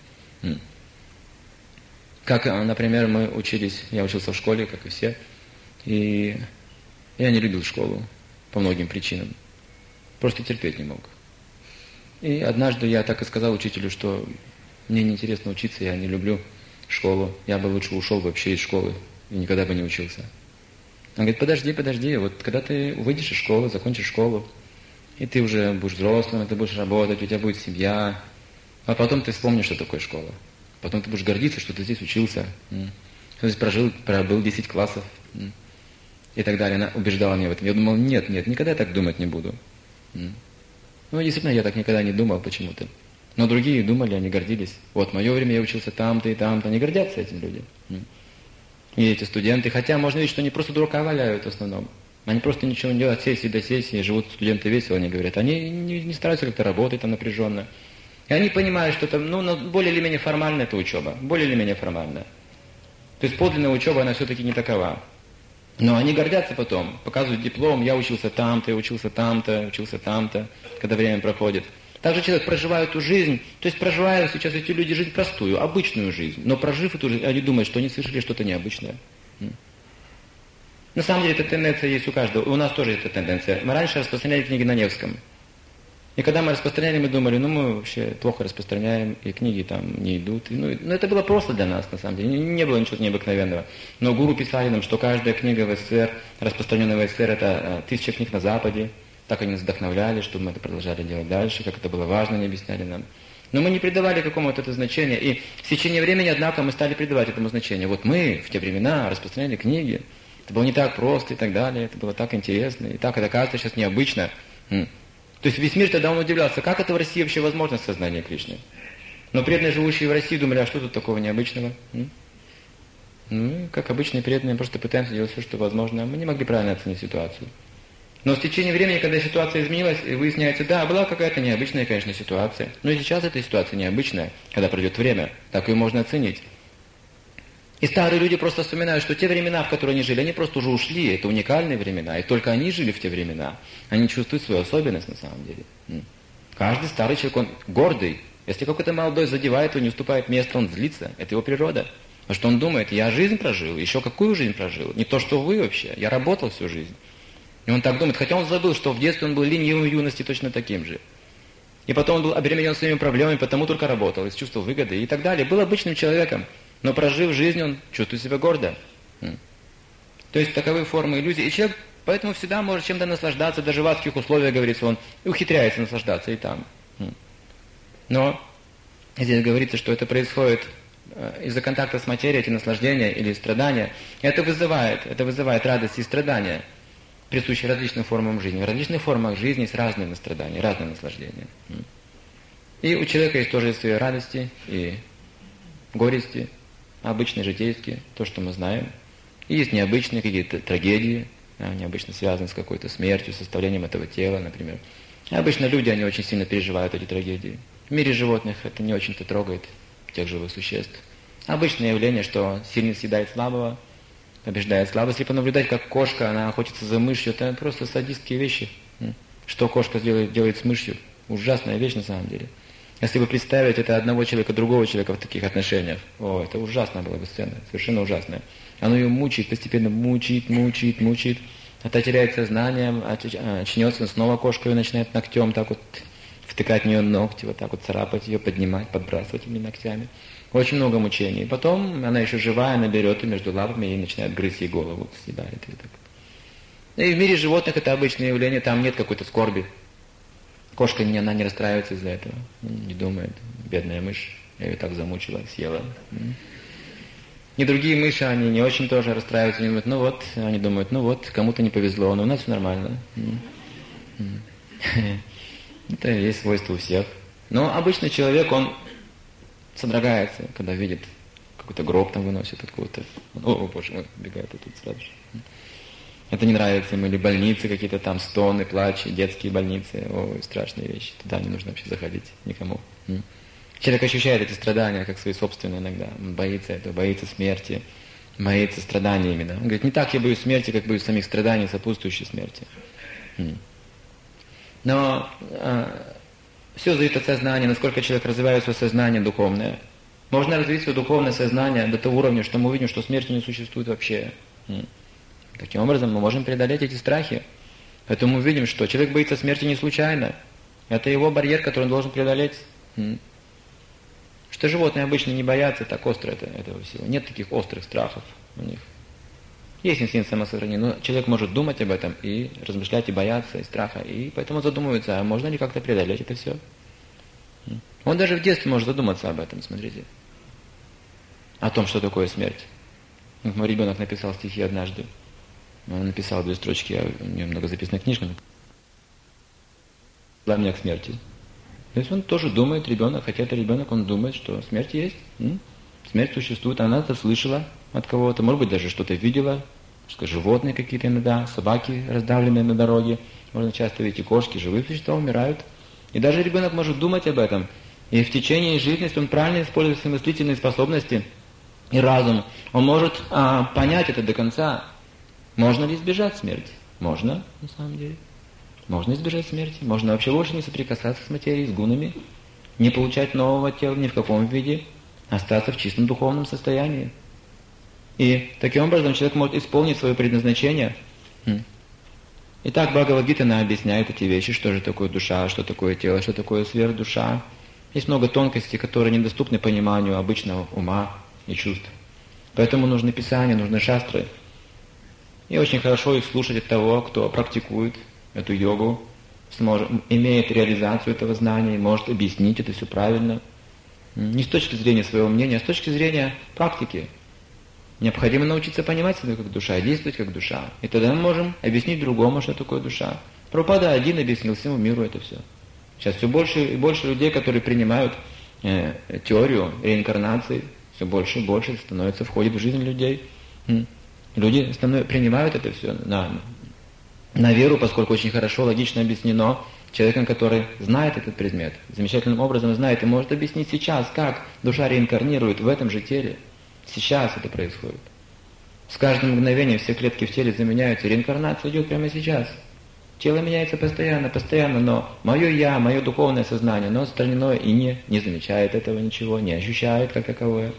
Как, например, мы учились, я учился в школе, как и все, и я не любил школу по многим причинам. Просто терпеть не мог. И однажды я так и сказал учителю, что мне неинтересно учиться, я не люблю школу. Я бы лучше ушел вообще из школы и никогда бы не учился. Он говорит, подожди, подожди, вот когда ты выйдешь из школы, закончишь школу, и ты уже будешь взрослым, ты будешь работать, у тебя будет семья, а потом ты вспомнишь, что такое школа. Потом ты будешь гордиться, что ты здесь учился, что здесь прожил, пробыл десять классов и так далее. Она убеждала меня в этом. Я думал, нет, нет, никогда я так думать не буду. Ну, действительно, я так никогда не думал почему-то. Но другие думали, они гордились. Вот, в мое время я учился там-то и там-то. Они гордятся этим людям. И эти студенты, хотя можно видеть, что они просто дурака валяют в основном. Они просто ничего не делают, сессии до сессии, живут студенты весело, они говорят. Они не, не стараются как-то работать там напряженно. И они понимают, что это, ну, более или менее формальная эта учеба. Более или менее формальная. То есть подлинная учеба, она все-таки не такова. Но они гордятся потом, показывают диплом, я учился там-то, я учился там-то, учился там-то, когда время проходит. Также человек проживает эту жизнь, то есть проживают сейчас эти люди жизнь простую, обычную жизнь, но прожив эту жизнь, они думают, что они совершили что-то необычное. На самом деле эта тенденция есть у каждого, у нас тоже эта тенденция. Мы раньше распространяли книги на Невском. И когда мы распространяли, мы думали, ну мы вообще плохо распространяем, и книги там не идут. И, ну, ну это было просто для нас, на самом деле, не, не было ничего необыкновенного. Но гуру писали нам, что каждая книга в СССР, распространенная в СССР, это а, тысяча книг на Западе. Так они нас вдохновляли, чтобы мы это продолжали делать дальше, как это было важно, они объясняли нам. Но мы не придавали какому-то это значения, и в течение времени, однако, мы стали придавать этому значение. Вот мы в те времена распространяли книги, это было не так просто и так далее, это было так интересно, и так это оказывается сейчас необычно. То есть весь мир тогда он удивлялся, как это в России вообще возможно сознание Кришны. Но преданные, живущие в России, думали, а что тут такого необычного? Ну, как обычные преданные, просто пытаемся делать все, что возможно. Мы не могли правильно оценить ситуацию. Но в течение времени, когда ситуация изменилась, и выясняется, да, была какая-то необычная, конечно, ситуация. Но и сейчас эта ситуация необычная, когда пройдет время, так ее можно оценить. И старые люди просто вспоминают, что те времена, в которые они жили, они просто уже ушли, это уникальные времена, и только они жили в те времена. Они чувствуют свою особенность на самом деле. Каждый старый человек, он гордый. Если какой-то молодой задевает его, не уступает место, он злится. Это его природа. Потому что он думает, я жизнь прожил, еще какую жизнь прожил? Не то, что вы вообще, я работал всю жизнь. И он так думает, хотя он забыл, что в детстве он был ленивым, в юности точно таким же. И потом он был обременен своими проблемами, потому только работал, из чувства выгоды и так далее. Был обычным человеком, но прожив жизнь, он чувствует себя гордо. То есть таковы формы иллюзий. И человек поэтому всегда может чем-то наслаждаться, даже в адских условиях, говорится, он ухитряется наслаждаться и там. Но здесь говорится, что это происходит из-за контакта с материей, эти наслаждения или страдания. И это вызывает, это вызывает радость и страдания, присущие различным формам жизни. В различных формах жизни есть разные страдания, разные наслаждения. И у человека есть тоже свои радости и горести, обычные, житейские, то, что мы знаем. И есть необычные какие-то трагедии, они обычно связаны с какой-то смертью, составлением этого тела, например. И обычно люди, они очень сильно переживают эти трагедии. В мире животных это не очень-то трогает тех живых существ. Обычное явление, что сильный съедает слабого, побеждает слабого. Если понаблюдать, как кошка, она охотится за мышью, это просто садистские вещи. Что кошка делает, делает с мышью? Ужасная вещь на самом деле. Если вы представить это одного человека, другого человека в таких отношениях, о, это ужасная была бы сцена, совершенно ужасная. Оно ее мучает, постепенно мучает, мучает, мучает. Это теряет сознание, очнется, снова кошка ее начинает ногтем так вот втыкать в нее ногти, вот так вот царапать ее, поднимать, подбрасывать этими ногтями. Очень много мучений. Потом она еще живая, она берет ее между лапами и начинает грызть ей голову, съедает ее так. И в мире животных это обычное явление, там нет какой-то скорби. Кошка, не, она не расстраивается из-за этого, не думает, бедная мышь, я ее так замучила, съела. И другие мыши, они не очень тоже расстраиваются, они думают, ну вот, они думают, ну вот, кому-то не повезло, но у нас все нормально. Это есть свойство у всех. Но обычный человек, он содрогается, когда видит какой-то гроб там выносит откуда-то. О, о боже мой, бегает тут сразу же. Это не нравится ему, или больницы какие-то там, стоны, плачи, детские больницы, ой, страшные вещи. Туда не нужно вообще заходить никому. Человек ощущает эти страдания как свои собственные иногда. Он боится этого, боится смерти, боится страданий именно. Он говорит, не так я боюсь смерти, как боюсь самих страданий, сопутствующей смерти. Но а, все зависит от сознания, насколько человек развивает свое сознание духовное. Можно развить свое духовное сознание до того уровня, что мы увидим, что смерти не существует вообще. Таким образом, мы можем преодолеть эти страхи. Поэтому мы видим, что человек боится смерти не случайно. Это его барьер, который он должен преодолеть. Что животные обычно не боятся так остро этого всего. Нет таких острых страхов у них. Есть инстинкт самосохранения, но человек может думать об этом и размышлять, и бояться, и страха. И поэтому задумывается, а можно ли как-то преодолеть это все? Он даже в детстве может задуматься об этом, смотрите. О том, что такое смерть. Мой ребенок написал стихи однажды. Он написал две строчки, я, у него много записанных книжек. «Была меня к смерти». То есть он тоже думает, ребенок, хотя это ребенок, он думает, что смерть есть. М? Смерть существует, она это слышала от кого-то, может быть, даже что-то видела, что животные какие-то иногда, собаки раздавленные на дороге, можно часто видеть и кошки, живые существа умирают. И даже ребенок может думать об этом. И в течение жизни, если он правильно использует свои мыслительные способности и разум, он может а, понять это до конца. Можно ли избежать смерти? Можно, на самом деле. Можно избежать смерти. Можно вообще больше не соприкасаться с материей, с гунами, не получать нового тела ни в каком виде, остаться в чистом духовном состоянии. И таким образом человек может исполнить свое предназначение. Итак, Бхагавад-гита нам объясняет эти вещи, что же такое душа, что такое тело, что такое сверхдуша. Есть много тонкостей, которые недоступны пониманию обычного ума и чувств. Поэтому нужны писания, нужны шастры. И очень хорошо их слушать от того, кто практикует эту йогу, сможет, имеет реализацию этого знания, может объяснить это все правильно. Не с точки зрения своего мнения, а с точки зрения практики. Необходимо научиться понимать себя как душа, действовать как душа. И тогда мы можем объяснить другому, что такое душа. Прабхупада один объяснил всему миру это все. Сейчас все больше и больше людей, которые принимают э, теорию реинкарнации, все больше и больше становится, входит в жизнь людей. Люди становятся, принимают это все на, на веру, поскольку очень хорошо, логично объяснено человеком, который знает этот предмет, замечательным образом знает и может объяснить сейчас, как душа реинкарнирует в этом же теле. Сейчас это происходит. С каждым мгновением все клетки в теле заменяются, реинкарнация идет прямо сейчас. Тело меняется постоянно, постоянно, но мое «я», мое духовное сознание, оно отстранено и не, не замечает этого ничего, не ощущает как таковое.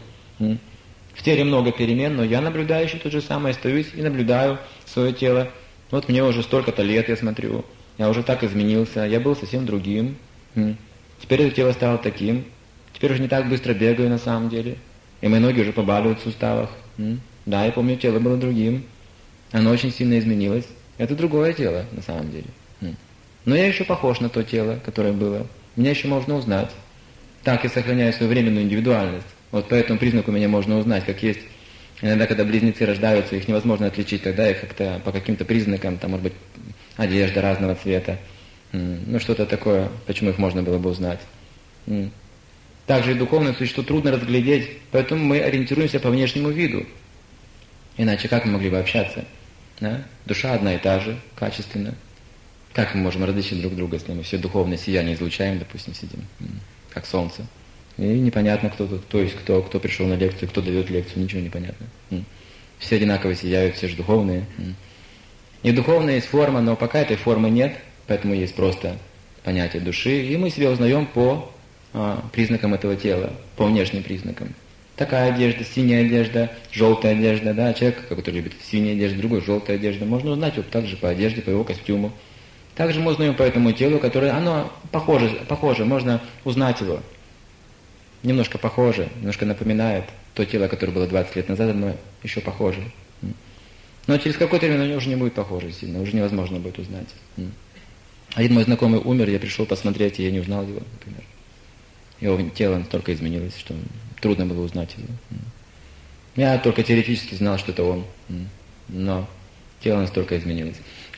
В теле много перемен, но я наблюдающий тот же самый остаюсь и наблюдаю свое тело. Вот мне уже столько-то лет, я смотрю, я уже так изменился, я был совсем другим. Теперь это тело стало таким, теперь уже не так быстро бегаю на самом деле. И мои ноги уже побаливают в суставах. Да, я помню, тело было другим. Оно очень сильно изменилось. Это другое тело, на самом деле. Но я еще похож на то тело, которое было. Меня еще можно узнать. Так я сохраняю свою временную индивидуальность. Вот по этому признаку меня можно узнать, как есть. Иногда, когда близнецы рождаются, их невозможно отличить, тогда их как-то по каким-то признакам, там, может быть, одежда разного цвета. Ну, что-то такое, почему их можно было бы узнать. Также и духовное существо трудно разглядеть, поэтому мы ориентируемся по внешнему виду. Иначе как мы могли бы общаться? Да? Душа одна и та же, качественно. Как мы можем различить друг друга, если мы все духовное сияние излучаем, допустим, сидим, как солнце. И непонятно, кто тут, то есть кто, кто пришел на лекцию, кто дает лекцию, ничего не понятно. Все одинаково сияют, все же духовные. И духовная есть форма, но пока этой формы нет, поэтому есть просто понятие души, и мы себя узнаем по а, признакам этого тела, по внешним признакам. Такая одежда, синяя одежда, желтая одежда, да, человек, который любит синяя одежда, другой желтая одежда, можно узнать его также по одежде, по его костюму. Также мы узнаем по этому телу, которое, оно похоже, похоже, можно узнать его. Немножко похоже, немножко напоминает то тело, которое было двадцать лет назад, оно еще похоже. Но через какое-то время оно уже не будет похоже сильно, уже невозможно будет узнать. Один мой знакомый умер, я пришел посмотреть, и я не узнал его, например. Его тело настолько изменилось, что трудно было узнать его. Я только теоретически знал, что это он, но тело настолько изменилось.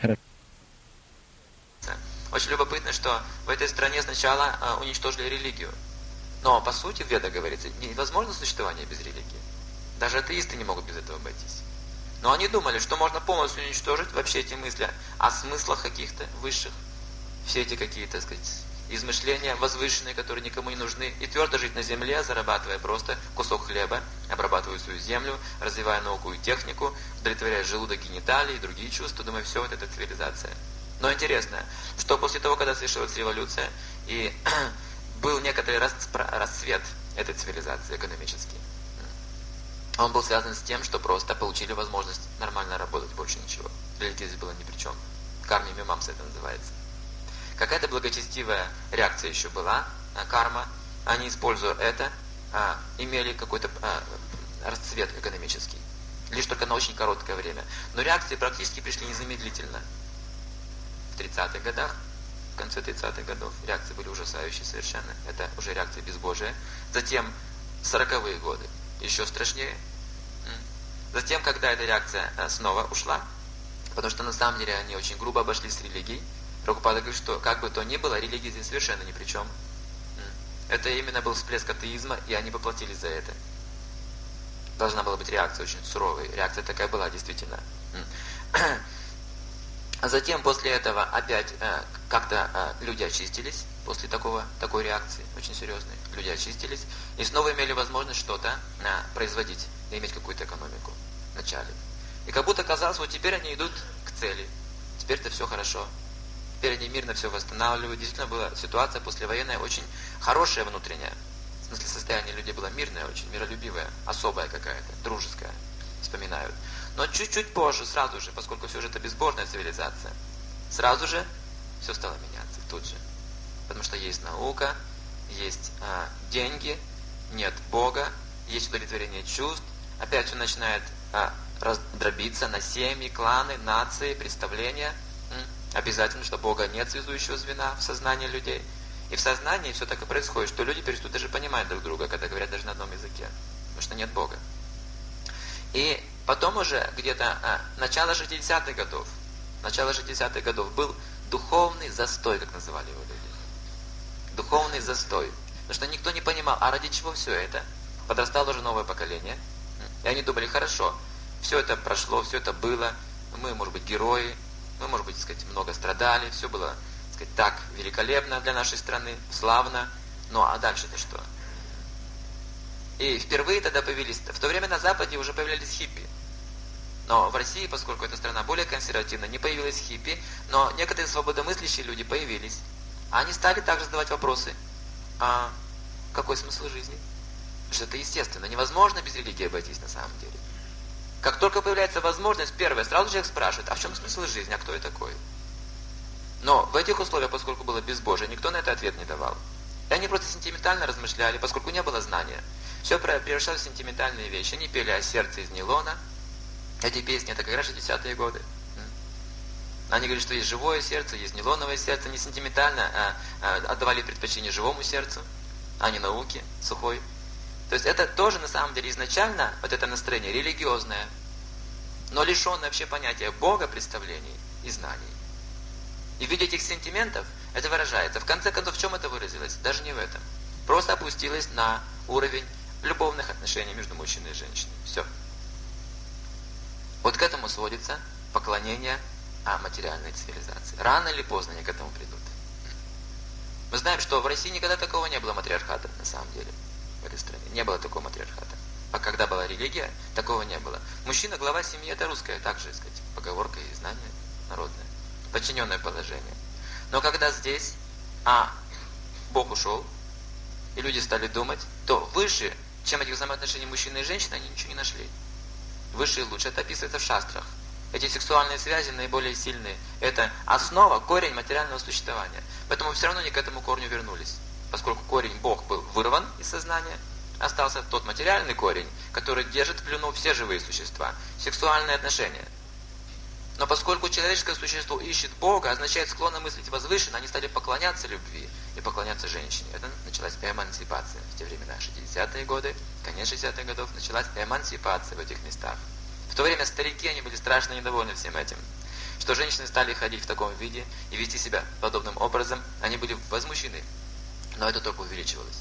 Очень любопытно, что в этой стране сначала э, уничтожили религию. Но, по сути, в Ведах говорится, невозможно существование без религии. Даже атеисты не могут без этого обойтись. Но они думали, что можно полностью уничтожить вообще эти мысли о смыслах каких-то высших. Все эти какие-то, так сказать, измышления возвышенные, которые никому не нужны, и твердо жить на земле, зарабатывая просто кусок хлеба, обрабатывая свою землю, развивая науку и технику, удовлетворяя желудок, гениталии и другие чувства. Думаю, все вот это цивилизация. Но интересно, что после того, когда совершилась революция, и был некоторый расцвет этой цивилизации экономический, он был связан с тем, что просто получили возможность нормально работать, больше ничего. Религия здесь была ни при чем. Карми мимамса это называется. Какая-то благочестивая реакция еще была, карма. Они, используя это, имели какой-то расцвет экономический. Лишь только на очень короткое время. Но реакции практически пришли незамедлительно. В тридцатых годах, в конце тридцатых годов, реакции были ужасающие совершенно. Это уже реакция безбожия. Затем сороковые годы. Еще страшнее. Затем, когда эта реакция снова ушла, потому что на самом деле они очень грубо обошлись с религией, Прабхупада говорит, что как бы то ни было, религия здесь совершенно ни при чем. Это именно был всплеск атеизма, и они поплатились за это. Должна была быть реакция очень суровая. Реакция такая была, действительно. А затем, после этого, опять как-то люди очистились, после такого, такой реакции, очень серьезной. Люди очистились, и снова имели возможность что-то производить, и иметь какую-то экономику в начале. И как будто казалось, вот теперь они идут к цели. Теперь-то все хорошо. Теперь они мирно все восстанавливают. Действительно была ситуация послевоенная очень хорошая внутренняя. В смысле, состояние людей было мирное, очень миролюбивое, особая какая-то, дружеская, вспоминают. Но чуть-чуть позже, сразу же, поскольку все же это безбожная цивилизация, сразу же все стало меняться тут же. Потому что есть наука, есть а, деньги, нет Бога, есть удовлетворение чувств. Опять все начинает а, раздробиться на семьи, кланы, нации, представления. М? Обязательно, что Бога нет связующего звена в сознании людей. И в сознании все так и происходит, что люди перестают даже понимать друг друга, когда говорят даже на одном языке. Потому что нет Бога. И потом уже где-то а, начало шестидесятых годов, начало шестидесятых годов был духовный застой, как называли его люди. Духовный застой. Потому что никто не понимал, а ради чего все это? Подрастало уже новое поколение. И они думали, хорошо, все это прошло, все это было, мы, может быть, герои, мы, может быть, так сказать, много страдали, все было, так сказать, так великолепно для нашей страны, славно. Ну а дальше-то что? И впервые тогда появились, в то время на Западе уже появлялись хиппи. Но в России, поскольку эта страна более консервативна, не появилось хиппи, но некоторые свободомыслящие люди появились. Они стали также задавать вопросы. А какой смысл жизни? Что это естественно. Невозможно без религии обойтись на самом деле. Как только появляется возможность, первое, сразу человек спрашивает, а в чем смысл жизни, а кто я такой? Но в этих условиях, поскольку было безбожие, никто на это ответ не давал. И они просто сентиментально размышляли, поскольку не было знания. Все превращалось в сентиментальные вещи. Они пели о сердце из нейлона. Эти песни, это как раз шестидесятые годы. Они говорят, что есть живое сердце, есть нейлоновое сердце. Не сентиментально, а, а отдавали предпочтение живому сердцу, а не науке сухой. То есть это тоже на самом деле изначально, вот это настроение религиозное, но лишенное вообще понятия Бога, представлений и знаний. И в виде этих сентиментов это выражается. В конце концов, в чем это выразилось? Даже не в этом. Просто опустилось на уровень любовных отношений между мужчиной и женщиной. Все. Вот к этому сводится поклонение а, материальной цивилизации. Рано или поздно они к этому придут. Мы знаем, что в России никогда такого не было матриархата, на самом деле. В этой стране. Не было такого матриархата. А когда была религия, такого не было. Мужчина, глава семьи, это русская, также, так сказать, поговорка и знание народное. Подчиненное положение. Но когда здесь а, Бог ушел, и люди стали думать, то выше, чем этих взаимоотношений мужчины и женщины, они ничего не нашли. Выше и лучше. Это описывается в шастрах. Эти сексуальные связи наиболее сильные. Это основа, корень материального существования. Поэтому все равно они к этому корню вернулись. Поскольку корень Бог был вырван из сознания, остался тот материальный корень, который держит в плену все живые существа. Сексуальные отношения. Но поскольку человеческое существо ищет Бога, означает склонно мыслить возвышенно, они стали поклоняться любви и поклоняться женщине. Это началась эмансипация. В те времена, шестидесятые годы, конец шестидесятых годов, началась эмансипация в этих местах. В то время старики, они были страшно недовольны всем этим. Что женщины стали ходить в таком виде и вести себя подобным образом, они были возмущены. Но это только увеличивалось.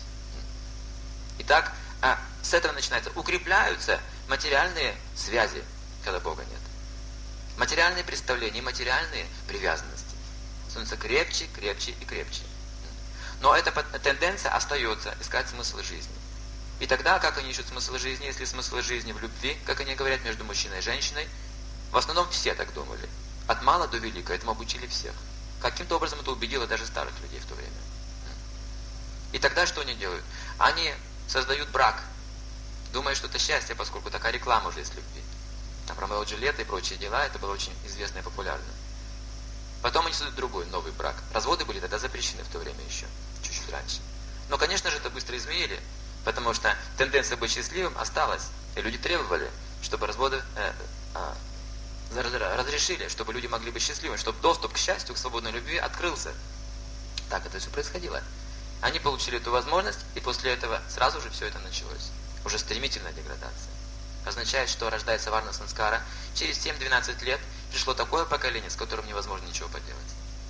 Итак, а с этого начинается. Укрепляются материальные связи, когда Бога нет. Материальные представления, материальные привязанности становятся крепче, крепче и крепче. Но эта тенденция остается искать смысл жизни. И тогда, как они ищут смысл жизни, если смысл жизни в любви, как они говорят, между мужчиной и женщиной, в основном все так думали. От мала до велика, этому обучили всех. Каким-то образом это убедило даже старых людей в то время. И тогда что они делают? Они создают брак, думая, что это счастье, поскольку такая реклама уже есть любви. Там Ромео и Джульетта и прочие дела, это было очень известно и популярно. Потом они создают другой, новый брак. Разводы были тогда запрещены в то время еще, чуть-чуть раньше. Но, конечно же, это быстро изменили, потому что тенденция быть счастливым осталась. И люди требовали, чтобы разводы э, э, разрешили, чтобы люди могли быть счастливыми, чтобы доступ к счастью, к свободной любви открылся. Так это все происходило. Они получили эту возможность, и после этого сразу же все это началось. Уже стремительная деградация. Означает, что рождается варна санскара. Через семь-двенадцать лет пришло такое поколение, с которым невозможно ничего поделать.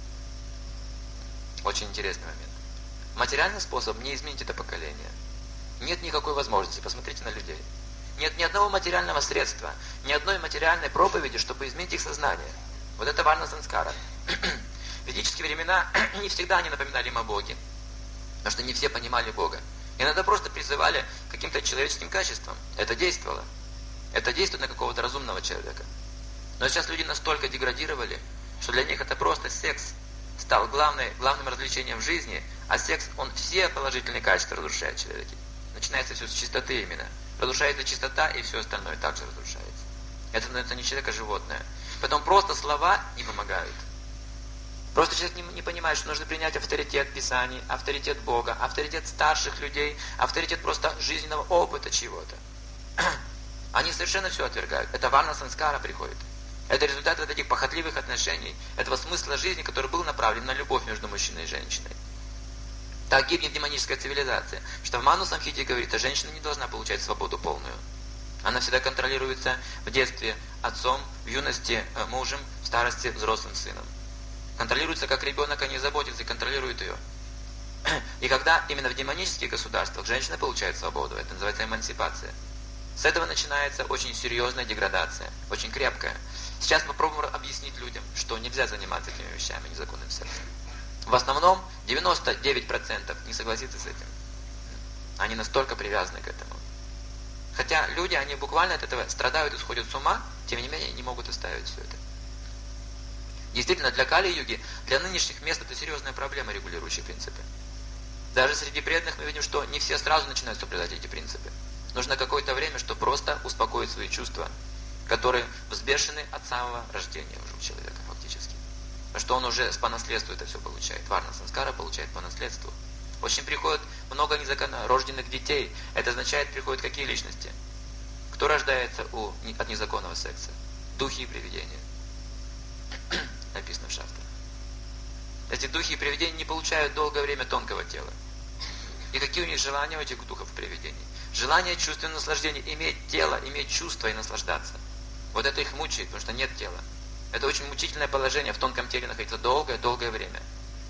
Очень интересный момент. Материальный способ не изменить это поколение. Нет никакой возможности. Посмотрите на людей. Нет ни одного материального средства, ни одной материальной проповеди, чтобы изменить их сознание. Вот это варна санскара. В ведические времена не всегда они напоминали им о Боге. Потому что не все понимали Бога. Иногда просто призывали к каким-то человеческим качествам. Это действовало. Это действует на какого-то разумного человека. Но сейчас люди настолько деградировали, что для них это просто секс стал главной, главным развлечением в жизни, а секс, он все положительные качества разрушает в человеке. Начинается все с чистоты именно. Разрушается чистота, и все остальное также разрушается. Это, это не человек, а животное. Потом просто слова не помогают. Просто человек не, не понимает, что нужно принять авторитет Писаний, авторитет Бога, авторитет старших людей, авторитет просто жизненного опыта чего-то. Они совершенно все отвергают. Это варна санскара приходит. Это результат вот этих похотливых отношений, этого смысла жизни, который был направлен на любовь между мужчиной и женщиной. Так гибнет демоническая цивилизация. Что в Ману Самхите говорит, что женщина не должна получать свободу полную. Она всегда контролируется в детстве отцом, в юности мужем, в старости взрослым сыном. Контролируется как ребенок, они заботятся и контролируют ее. И когда именно в демонических государствах женщина получает свободу, это называется эмансипация. С этого начинается очень серьезная деградация, очень крепкая. Сейчас попробуем объяснить людям, что нельзя заниматься этими вещами, незаконным сексом. В основном девяносто девять процентов не согласится с этим. Они настолько привязаны к этому. Хотя люди, они буквально от этого страдают и сходят с ума, тем не менее не могут оставить все это. Действительно, для Кали-юги, для нынешних мест это серьезная проблема, регулирующие принципы. Даже среди преданных мы видим, что не все сразу начинают соблюдать эти принципы. Нужно какое-то время, чтобы просто успокоить свои чувства, которые взбешены от самого рождения уже у человека фактически. Потому что он уже по наследству это все получает. Варна санскара получает по наследству. Очень приходит много незаконно рожденных детей. Это означает, приходят какие личности? Кто рождается у, от незаконного секса? Духи и привидения. Написано в шафтах. Эти духи и привидения не получают долгое время тонкого тела. И какие у них желания у этих духов и привидений? Желание чувственного наслаждения, иметь тело, иметь чувства и наслаждаться. Вот это их мучает, потому что нет тела. Это очень мучительное положение, в тонком теле находиться долгое-долгое время.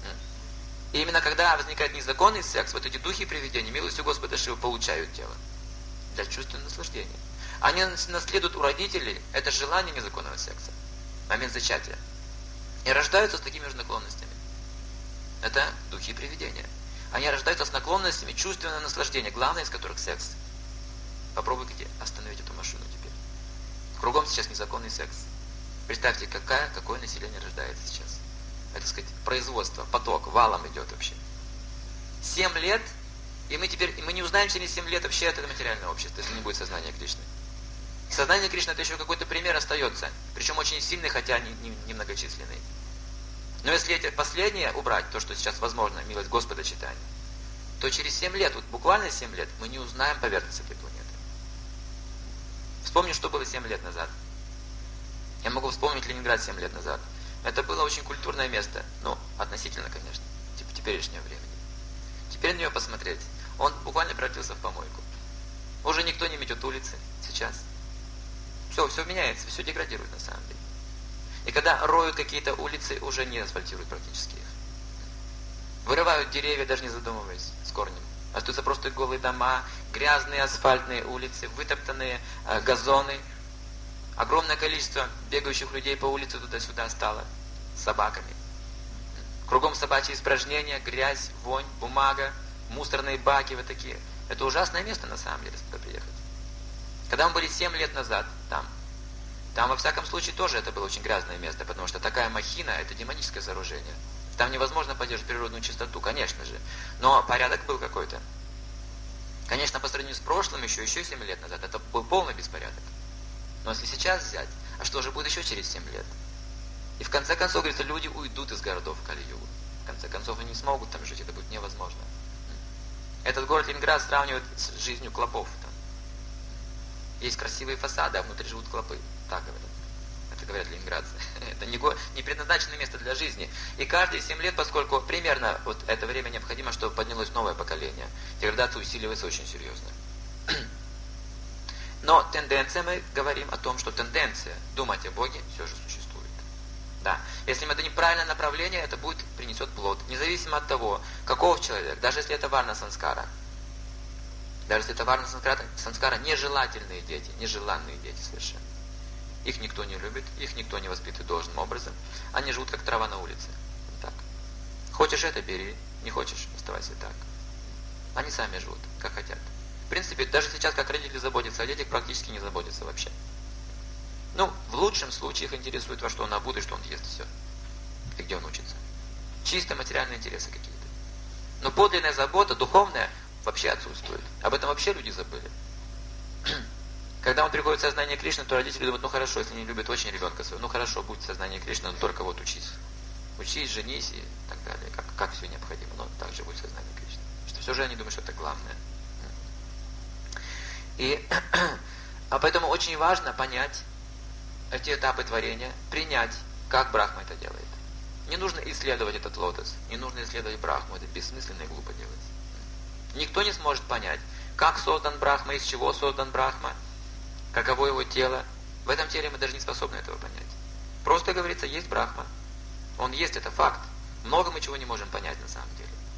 И именно когда возникает незаконный секс, вот эти духи и привидения, милостью Господа Шивы, получают тело. Для чувственного наслаждения. Они наследуют у родителей это желание незаконного секса. Момент зачатия. И рождаются с такими же наклонностями. Это духи и привидения. Они рождаются с наклонностями чувственного наслаждения, главное из которых секс. Попробуйте остановить эту машину теперь. Кругом сейчас незаконный секс. Представьте, какая, какое население рождается сейчас. Это, так сказать, производство, поток, валом идет вообще. Семь лет, и мы теперь, и мы не узнаем через семь лет вообще это материальное общество, если не будет сознания Кришны. Сознание Кришны это еще какой-то пример остается, причем очень сильный, хотя не, не, не многочисленный. Но если эти последние убрать, то, что сейчас возможно, милость Господа читания, то через семь лет, вот буквально семь лет, мы не узнаем поверхность этой планеты. Вспомним, что было семь лет назад. Я могу вспомнить Ленинград семь лет назад. Это было очень культурное место. Ну, относительно, конечно, типа теперешнего времени. Теперь на нее посмотреть. Он буквально превратился в помойку. Уже никто не метет улицы сейчас. Все, все меняется, все деградирует на самом деле. И когда роют какие-то улицы, уже не асфальтируют практически их. Вырывают деревья, даже не задумываясь, с корнем. Остаются просто голые дома, грязные асфальтные улицы, вытоптанные э, газоны. Огромное количество бегающих людей по улице туда-сюда стало с собаками. Кругом собачьи испражнения, грязь, вонь, бумага, мусорные баки вот такие. Это ужасное место на самом деле, если туда приехать. Когда мы были семь лет назад там, там во всяком случае тоже это было очень грязное место, потому что такая махина – это демоническое сооружение. Там невозможно поддерживать природную чистоту, конечно же. Но порядок был какой-то. Конечно, по сравнению с прошлым, еще, еще семь лет назад, это был полный беспорядок. Но если сейчас взять, а что же будет еще через семь лет? И в конце концов, говорится, люди уйдут из городов в Кали-югу. В конце концов, они не смогут там жить, это будет невозможно. Этот город Ленинград сравнивают с жизнью клопов. Там. Есть красивые фасады, а внутри живут клопы. Так говорят. Это говорят ленинградцы. Это не, го... не предназначенное место для жизни. И каждые семь лет, поскольку примерно вот это время необходимо, чтобы поднялось новое поколение, деградация усиливается очень серьезно. Но тенденция, мы говорим о том, что тенденция думать о Боге все же существует. Да. Если мы дадим правильное направление, это будет, принесет плод. Независимо от того, каков человек, даже если это варна санскара. Даже если это варна санскара, санскара нежелательные дети, нежеланные дети совершенно. Их никто не любит, их никто не воспитывает должным образом. Они живут как трава на улице. Так. Хочешь это, бери. Не хочешь, оставайся так. Они сами живут, как хотят. В принципе, даже сейчас, как родители заботятся о детях, практически не заботятся вообще. Ну, в лучшем случае их интересует, во что он обут и что он ест, все. И где он учится. Чисто материальные интересы какие-то. Но подлинная забота, духовная, вообще отсутствует. Об этом вообще люди забыли. Когда он приходит в сознание Кришны, то родители думают, ну хорошо, если не любят очень ребенка своего, ну хорошо, будь в сознании Кришны, но только вот учись. Учись, женись и так далее, как, как все необходимо, но также будь в сознании Кришны. Что все же они думают, что это главное. И, а поэтому очень важно понять эти этапы творения, принять, как Брахма это делает. Не нужно исследовать этот лотос, не нужно исследовать Брахму, это бессмысленно и глупо делать. Никто не сможет понять, как создан Брахма, из чего создан Брахма, каково его тело. В этом теле мы даже не способны этого понять. Просто говорится, есть Брахма. Он есть, это факт. Много мы чего не можем понять на самом деле.